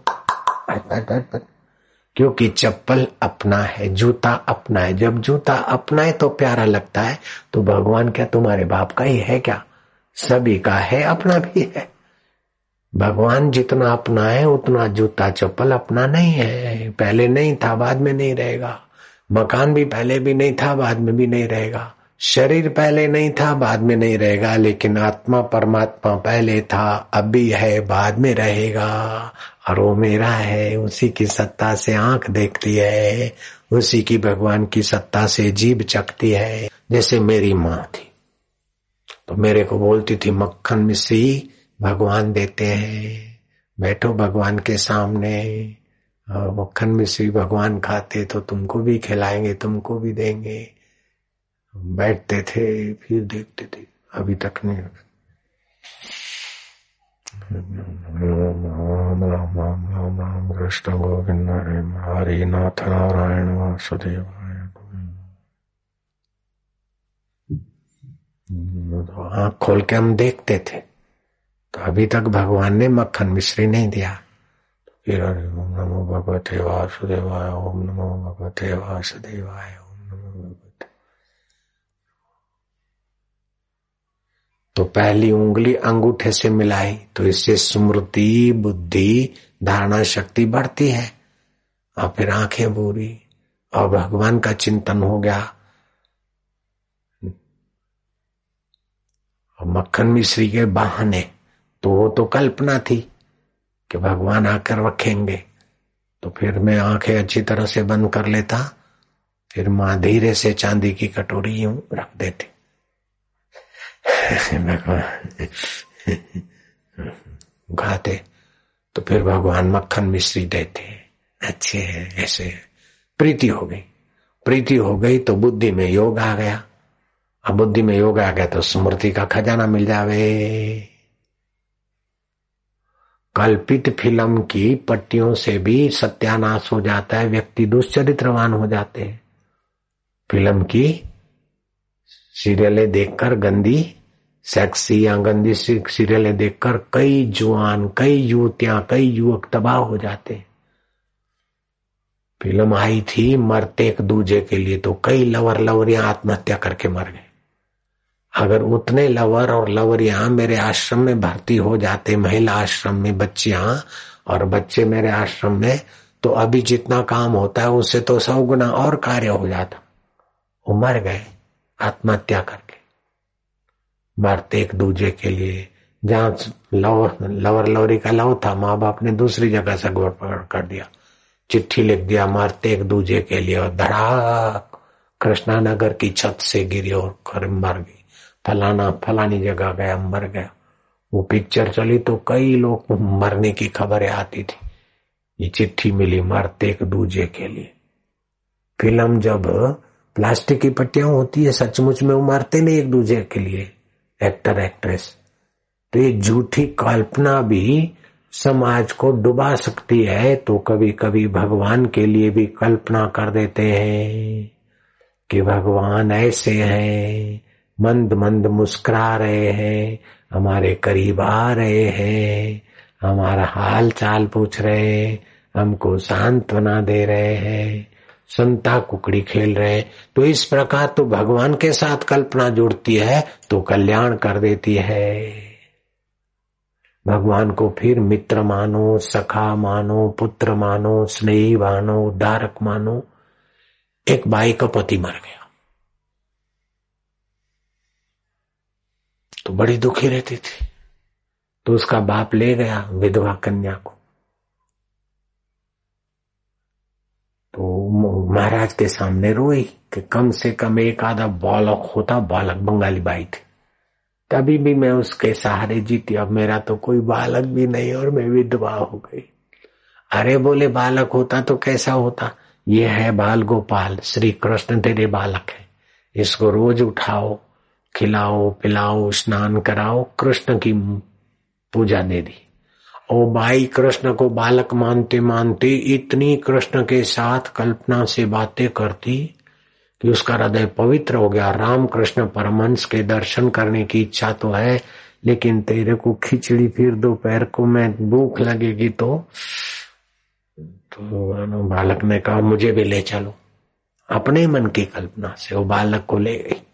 क्योंकि चप्पल अपना है, जूता अपना है। जब जूता अपना है तो प्यारा लगता है। तो भगवान क्या तुम्हारे बाप का ही है क्या? सभी का है, अपना भी है। भगवान जितना अपना है उतना जूता चप्पल अपना नहीं है। पहले नहीं था, बाद में नहीं रहेगा। मकान भी पहले भी नहीं था, बाद में भी नहीं रहेगा। शरीर पहले नहीं था, बाद में नहीं रहेगा। लेकिन आत्मा परमात्मा पहले था, अभी है, बाद में रहेगा। और वो मेरा है। उसी की सत्ता से आंख देखती है, उसी की भगवान की सत्ता से जीभ चखती है। जैसे मेरी माँ थी तो मेरे को बोलती थी, मक्खन मिश्री भगवान देते हैं, बैठो भगवान के सामने, मक्खन मिश्री भगवान खाते तो तुमको भी खिलाएंगे, तुमको भी देंगे। बैठते थे, फिर देखते थे, अभी तक नहीं। राम राम राम राम राम कृष्ण गोविंद हरि नाथ नारायण वासुदेवाय। आँख खोल के हम देखते थे तो अभी तक भगवान ने मक्खन मिश्री नहीं दिया। फिर ओम नमो भगवते वासुदेवाय, ओम नमो भगवते वासुदेवाय, ओम नमो भगवते। तो पहली उंगली अंगूठे से मिलाई तो इससे स्मृति, बुद्धि, धारणा शक्ति बढ़ती है। और फिर आंखें पूरी और भगवान का चिंतन हो गया। और मक्खन मिश्री के बहाने तो वो तो कल्पना थी कि भगवान आकर रखेंगे। तो फिर मैं आंखें अच्छी तरह से बंद कर लेता, फिर मां धीरे से चांदी की कटोरी यूं रख देती। खाते तो फिर भगवान मक्खन मिश्री देते। अच्छे है, ऐसे प्रीति हो गई। प्रीति हो गई तो बुद्धि में योग आ गया। अब बुद्धि में योग आ गया तो स्मृति का खजाना मिल जावे। कल्पित फिल्म की पट्टियों से भी सत्यानाश हो जाता है, व्यक्ति दुष्चरित्रवान हो जाते हैं। फिल्म की सीरियलें देखकर, गंदी सेक्सी या गंदी सीरियलें देखकर कई जुआन, कई युवतियां, कई युवक तबाह हो जाते। फिल्म आई थी मरते एक दूजे के लिए, तो कई लवर लवरियां आत्महत्या करके मर गए। अगर उतने लवर और लवरियां मेरे आश्रम में भर्ती हो जाते, महिला आश्रम में बच्चियां और बच्चे मेरे आश्रम में, तो अभी जितना काम होता है उससे तो सौ गुना और कार्य हो जाता। वो मर गए आत्महत्या करके, मरते एक दूजे के लिए। जहां लवर लवर लवरी का लव था, माँ बाप ने दूसरी जगह से गोड़ पकड़ कर दिया, चिट्ठी लिख दिया, मरते एक दूजे के लिए। और धड़ाक कृष्णानगर की छत से गिरी और मर गई, फलाना फलानी जगह गया मर गया। वो पिक्चर चली तो कई लोग मरने की खबरें आती थी। ये चिट्ठी मिली मरते एक दूजे के लिए। फिल्म जब प्लास्टिक की पट्टियां होती है, सचमुच में वो मरते नहीं एक दूजे के लिए, एक्टर एक्ट्रेस। तो ये झूठी कल्पना भी समाज को डुबा सकती है। तो कभी कभी भगवान के लिए भी कल्पना कर देते हैं कि भगवान ऐसे हैं, मंद मंद मुस्कुरा रहे हैं, हमारे करीब आ रहे हैं, हमारा हाल चाल पूछ रहे हैं, हमको सांत्वना दे रहे हैं, संता कुकड़ी खेल रहे हैं। तो इस प्रकार तो भगवान के साथ कल्पना जुड़ती है तो कल्याण कर देती है। भगवान को फिर मित्र मानो, सखा मानो, पुत्र मानो, स्नेही मानो, उद्धारक मानो। एक बाई का पति मर गया तो बड़ी दुखी रहती थी, तो उसका बाप ले गया विधवा कन्या को। तो महाराज के सामने रोई कि कम से कम एक आधा बालक होता। बालक बंगाली बाई थी। तभी भी मैं उसके सहारे जीती, अब मेरा तो कोई बालक भी नहीं और मैं विधवा हो गई। अरे बोले बालक होता तो कैसा होता? ये है बाल गोपाल, श्री कृष्ण तेरे बालक है, इसको रोज उठाओ, खिलाओ पिलाओ, स्नान कराओ, कृष्ण की पूजा दे दी। ओ बाई कृष्ण को बालक मानते मानते इतनी कृष्ण के साथ कल्पना से बातें करती कि उसका हृदय पवित्र हो गया। राम कृष्ण परमहंस के दर्शन करने की इच्छा तो है, लेकिन तेरे को खिचड़ी फिर दोपहर को मैं भूख लगेगी तो तो बालक ने कहा मुझे भी ले चलो। अपने मन की कल्पना से वो बालक को ले गई।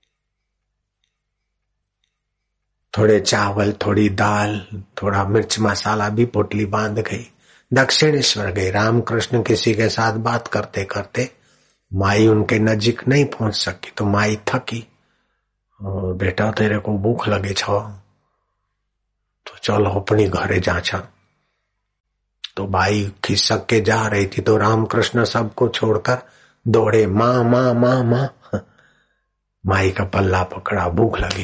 थोड़े चावल, थोड़ी दाल, थोड़ा मिर्च मसाला भी पोटली बांध गई। दक्षिणेश्वर गई। रामकृष्ण किसी के साथ बात करते करते माई उनके नजीक नहीं पहुंच सकी तो माई थकी और बेटा तेरे को भूख लगे छो तो चलो अपनी घरे जाचा। तो बाई खिसक के जा रही थी तो रामकृष्ण सबको छोड़कर दौड़े, माँ माँ माँ माँ। माई का पल्ला पकड़ा, भूख लगी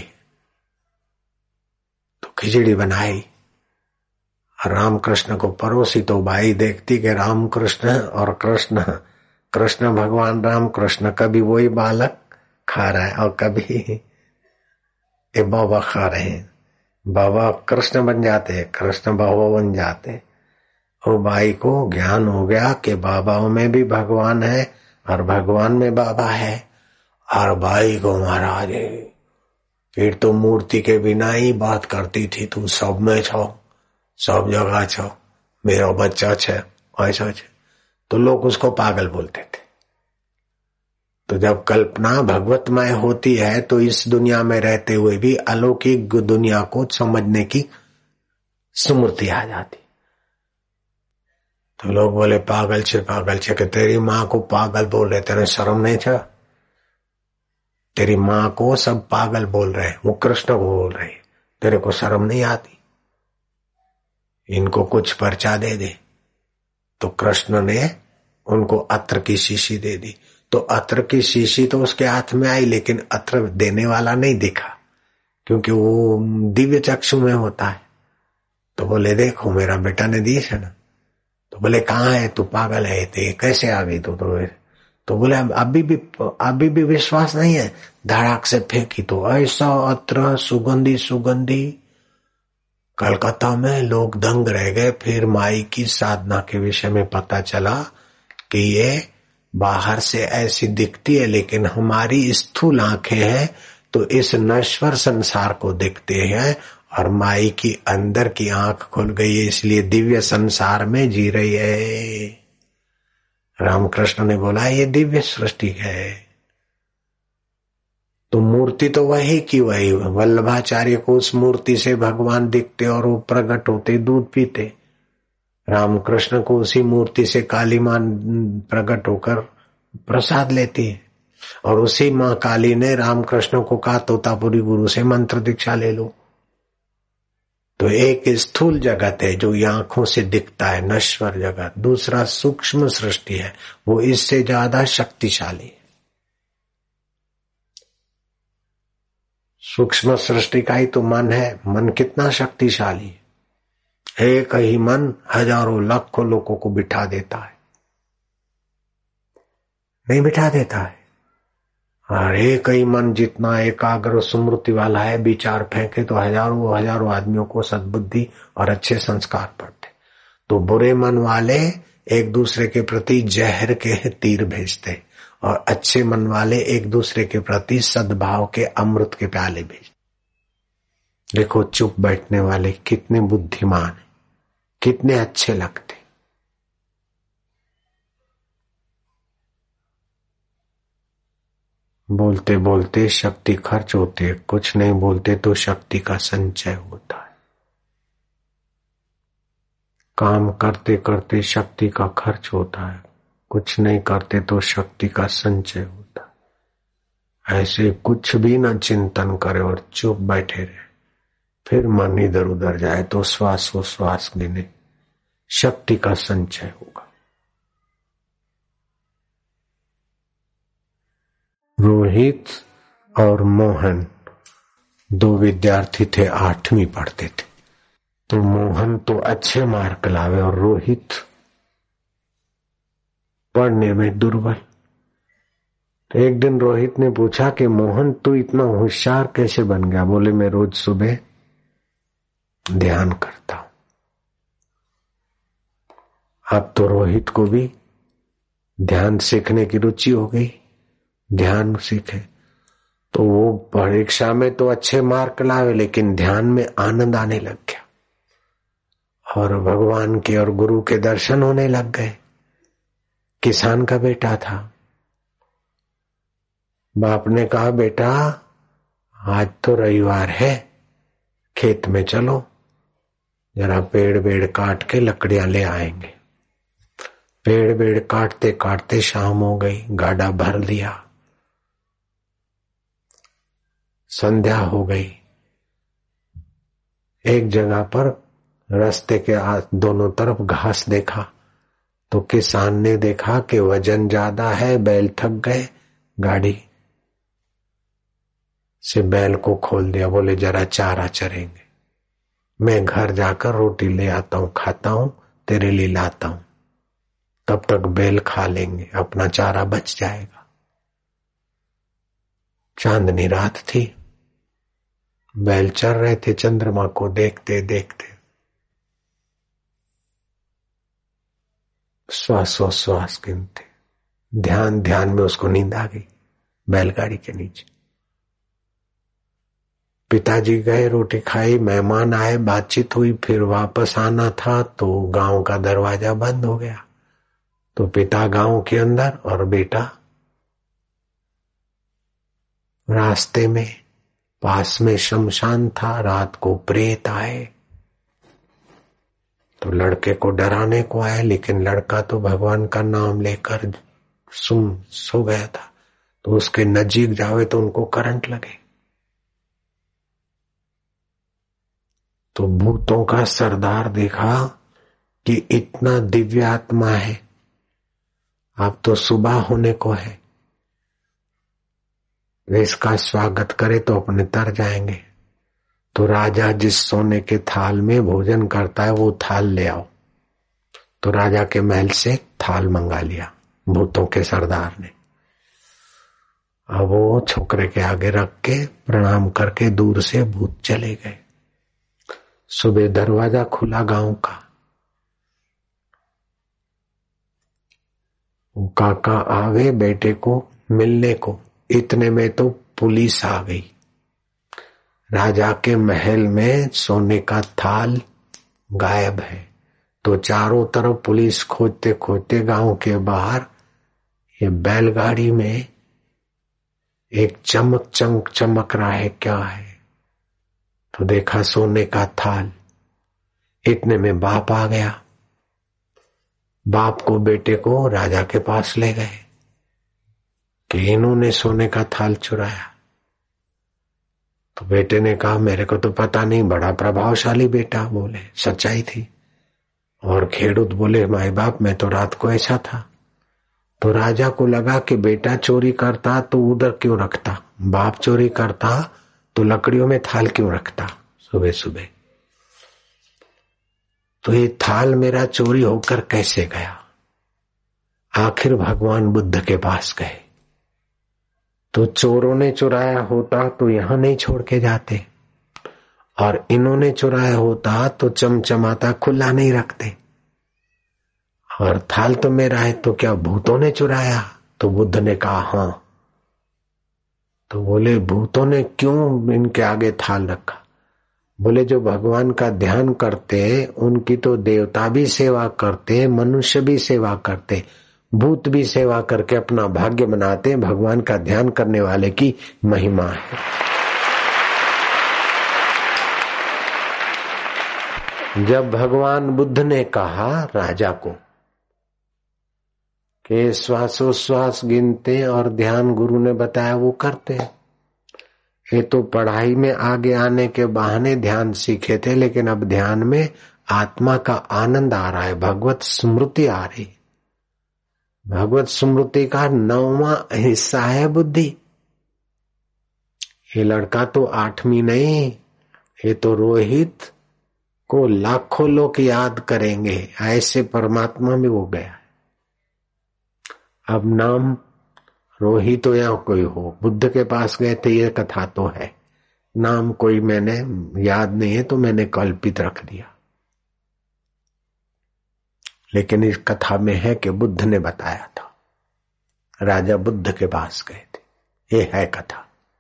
तो खिचड़ी बनाई रामकृष्ण को परोसी। तो बाई देखती कि रामकृष्ण और कृष्ण, कृष्ण भगवान राम कृष्ण कभी वही बालक खा रहा है और कभी ये बाबा खा रहे हैं। बाबा कृष्ण बन जाते हैं, कृष्ण बाबा बन जाते हैं। और बाई को ज्ञान हो गया कि बाबाओं में भी भगवान है और भगवान में बाबा है। और बाई को महाराज फिर तो मूर्ति के बिना ही बात करती थी, तू सब में छो, सब जगह छो, मेरा बच्चा छे, ऐसा छे। तो लोग उसको पागल बोलते थे। तो जब कल्पना भगवतमय होती है तो इस दुनिया में रहते हुए भी अलौकिक दुनिया को समझने की सुमृति आ जाती। तो लोग बोले पागल छे पागल छे, कि तेरी माँ को पागल बोल रहे, तेरे शर्म नहीं छा? तेरी माँ को सब पागल बोल रहे, वो कृष्ण को बोल रहे, तेरे को शर्म नहीं आती? इनको कुछ पर्चा दे दे। तो कृष्ण ने उनको अत्र की शीशी दे दी। तो अत्र की शीशी तो उसके हाथ में आई, लेकिन अत्र देने वाला नहीं दिखा क्योंकि वो दिव्य चक्षु में होता है। तो बोले देखो मेरा बेटा ने दी है ना। तो बोले कहाँ है तू, पागल है ते, कैसे आ गई तू? तो, तो बोले अभी भी अभी भी विश्वास नहीं है। धड़ाक से फेंकी तो ऐसा अत्र सुगंधी सुगंधी, कलकत्ता में लोग दंग रह गए। फिर माई की साधना के विषय में पता चला कि ये बाहर से ऐसी दिखती है लेकिन हमारी स्थूल आंखें हैं तो इस नश्वर संसार को दिखते हैं, और माई की अंदर की आंख खुल गई है इसलिए दिव्य संसार में जी रही है। रामकृष्ण ने बोला ये दिव्य सृष्टि है। तो मूर्ति तो वही की वही, वल्लभाचार्य को उस मूर्ति से भगवान दिखते और वो प्रकट होते दूध पीते। रामकृष्ण को उसी मूर्ति से काली मां प्रकट होकर प्रसाद लेती है, और उसी मां काली ने रामकृष्ण को कहा तोतापुरी गुरु से मंत्र दीक्षा ले लो। तो एक स्थूल जगत है जो आंखों से दिखता है, नश्वर जगत। दूसरा सूक्ष्म सृष्टि है, वो इससे ज्यादा शक्तिशाली है। सूक्ष्म सृष्टि का ही तो मन है। मन कितना शक्तिशाली है। एक ही मन हजारों लाखों लोगों को बिठा देता है, नहीं बिठा देता है। और एक ही मन जितना एकाग्र स्मृति वाला है, विचार फेंके तो हजारों हजारों आदमियों को सद्बुद्धि और अच्छे संस्कार पड़ते। तो बुरे मन वाले एक दूसरे के प्रति जहर के तीर भेजते और अच्छे मन वाले एक दूसरे के प्रति सद्भाव के अमृत के प्याले भेजते। देखो चुप बैठने वाले कितने बुद्धिमान है, कितने अच्छे लगते। बोलते बोलते शक्ति खर्च होती है, कुछ नहीं बोलते तो शक्ति का संचय होता है। काम करते करते शक्ति का खर्च होता है, कुछ नहीं करते तो शक्ति का संचय होता है। ऐसे कुछ भी न चिंतन करे और चुप बैठे रहे, फिर मन इधर उधर जाए तो श्वास वो श्वास गिने, शक्ति का संचय होगा। रोहित और मोहन दो विद्यार्थी थे, आठवीं पढ़ते थे। तो मोहन तो अच्छे मार्क लावे और रोहित पढ़ने में दुर्बल। तो एक दिन रोहित ने पूछा कि मोहन तू इतना होशियार कैसे बन गया? बोले मैं रोज सुबह ध्यान करता हूं। अब तो रोहित को भी ध्यान सीखने की रुचि हो गई, ध्यान सीखे। तो वो परीक्षा में तो अच्छे मार्क लावे, लेकिन ध्यान में आनंद आने लग गया और भगवान के और गुरु के दर्शन होने लग गए। किसान का बेटा था। बाप ने कहा बेटा आज तो रविवार है, खेत में चलो, जरा पेड़ बेड़ काट के लकड़ियां ले आएंगे। पेड़ बेड़ काटते काटते शाम हो गई, गाड़ा भर दिया, संध्या हो गई। एक जगह पर रास्ते के दोनों तरफ घास देखा तो किसान ने देखा कि वजन ज्यादा है, बैल थक गए, गाड़ी से बैल को खोल दिया। बोले जरा चारा चरेंगे, मैं घर जाकर रोटी ले आता हूं, खाता हूं, तेरे लिए लाता हूं, तब तक बैल खा लेंगे, अपना चारा बच जाएगा। चांदनी रात थी, बैल चर रहे थे चंद्रमा को देखते देखते। श्वासोश्वास गिनते, ध्यान ध्यान में उसको नींद आ गई बैलगाड़ी के नीचे। पिताजी गए, रोटी खाई, मेहमान आए, बातचीत हुई, फिर वापस आना था तो गांव का दरवाजा बंद हो गया। तो पिता गांव के अंदर और बेटा रास्ते में। पास में शमशान था, रात को प्रेत आए तो लड़के को डराने को आए, लेकिन लड़का तो भगवान का नाम लेकर सुम सो गया था। तो उसके नजीक जावे तो उनको करंट लगे। तो भूतों का सरदार देखा कि इतना दिव्य आत्मा है, अब तो सुबह होने को है, वे इसका स्वागत करे तो अपने तर जाएंगे। तो राजा जिस सोने के थाल में भोजन करता है वो थाल ले आओ। तो राजा के महल से थाल मंगा लिया भूतों के सरदार ने। अब वो छोकरे के आगे रख के प्रणाम करके दूर से भूत चले गए। सुबह दरवाजा खुला गांव का। वो काका आवे बेटे को मिलने को, इतने में तो पुलिस आ गई। राजा के महल में सोने का थाल गायब है। तो चारों तरफ पुलिस खोजते खोजते गांव के बाहर ये बैलगाड़ी में एक चमक चमक चमक रहा है, क्या है? तो देखा सोने का थाल। इतने में बाप आ गया। बाप को बेटे को राजा के पास ले गए कि इन्होंने सोने का थाल चुराया। तो बेटे ने कहा मेरे को तो पता नहीं, बड़ा प्रभावशाली बेटा, बोले सच्चाई थी। और खेडूत बोले माई बाप मैं तो रात को ऐसा था। तो राजा को लगा कि बेटा चोरी करता तो उधर क्यों रखता, बाप चोरी करता तो लकड़ियों में थाल क्यों रखता सुबह सुबह? तो ये थाल मेरा चोरी होकर कैसे गया? आखिर भगवान बुद्ध के पास गए तो चोरों ने चुराया होता तो यहां नहीं छोड़ के जाते, और इन्होंने चुराया होता तो चमचमाता खुला नहीं रखते, और थाल तो मेरा है तो क्या भूतों ने चुराया? तो बुद्ध ने कहा हां। तो बोले भूतों ने क्यों इनके आगे थाल रखा? बोले जो भगवान का ध्यान करते उनकी तो देवता भी सेवा करते, मनुष्य भी सेवा करते, भूत भी सेवा करके अपना भाग्य बनाते। भगवान का ध्यान करने वाले की महिमा है। जब भगवान बुद्ध ने कहा राजा को कि श्वासोश्वास गिनते और ध्यान गुरु ने बताया वो करते, ये तो पढ़ाई में आगे आने के बहाने ध्यान सीखे थे, लेकिन अब ध्यान में आत्मा का आनंद आ रहा है, भगवत स्मृति आ रही। भगवत स्मृति का नौवां हिस्सा है बुद्धि। ये लड़का तो आठवीं नहीं, ये तो रोहित को लाखों लोग याद करेंगे, ऐसे परमात्मा में वो गया है। अब नाम रोहित हो या कोई हो, बुद्ध के पास गए थे, ये कथा तो है। नाम कोई मैंने याद नहीं है तो मैंने कल्पित रख दिया, लेकिन इस कथा में है कि बुद्ध ने बताया था, राजा बुद्ध के पास गए थे, ये है कथा।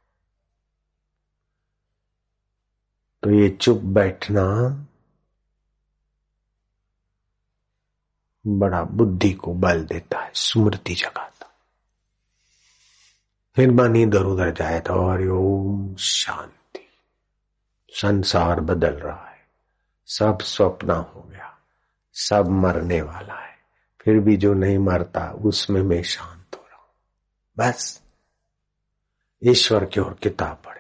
तो ये चुप बैठना बड़ा बुद्धि को बल देता है, स्मृति जगाता। फिर मन इधर उधर जाए तो और ओम शांति। संसार बदल रहा है, सब स्वप्न हो गया, सब मरने वाला है, फिर भी जो नहीं मरता उसमें मैं शांत हो रहा हूं। बस ईश्वर की ओर किताब पढ़े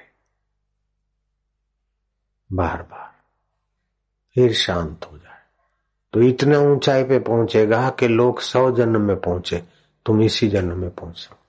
बार बार, फिर शांत हो जाए तो इतने ऊंचाई पे पहुंचेगा कि लोग सौ जन्म में पहुंचे, तुम इसी जन्म में पहुंच सकते।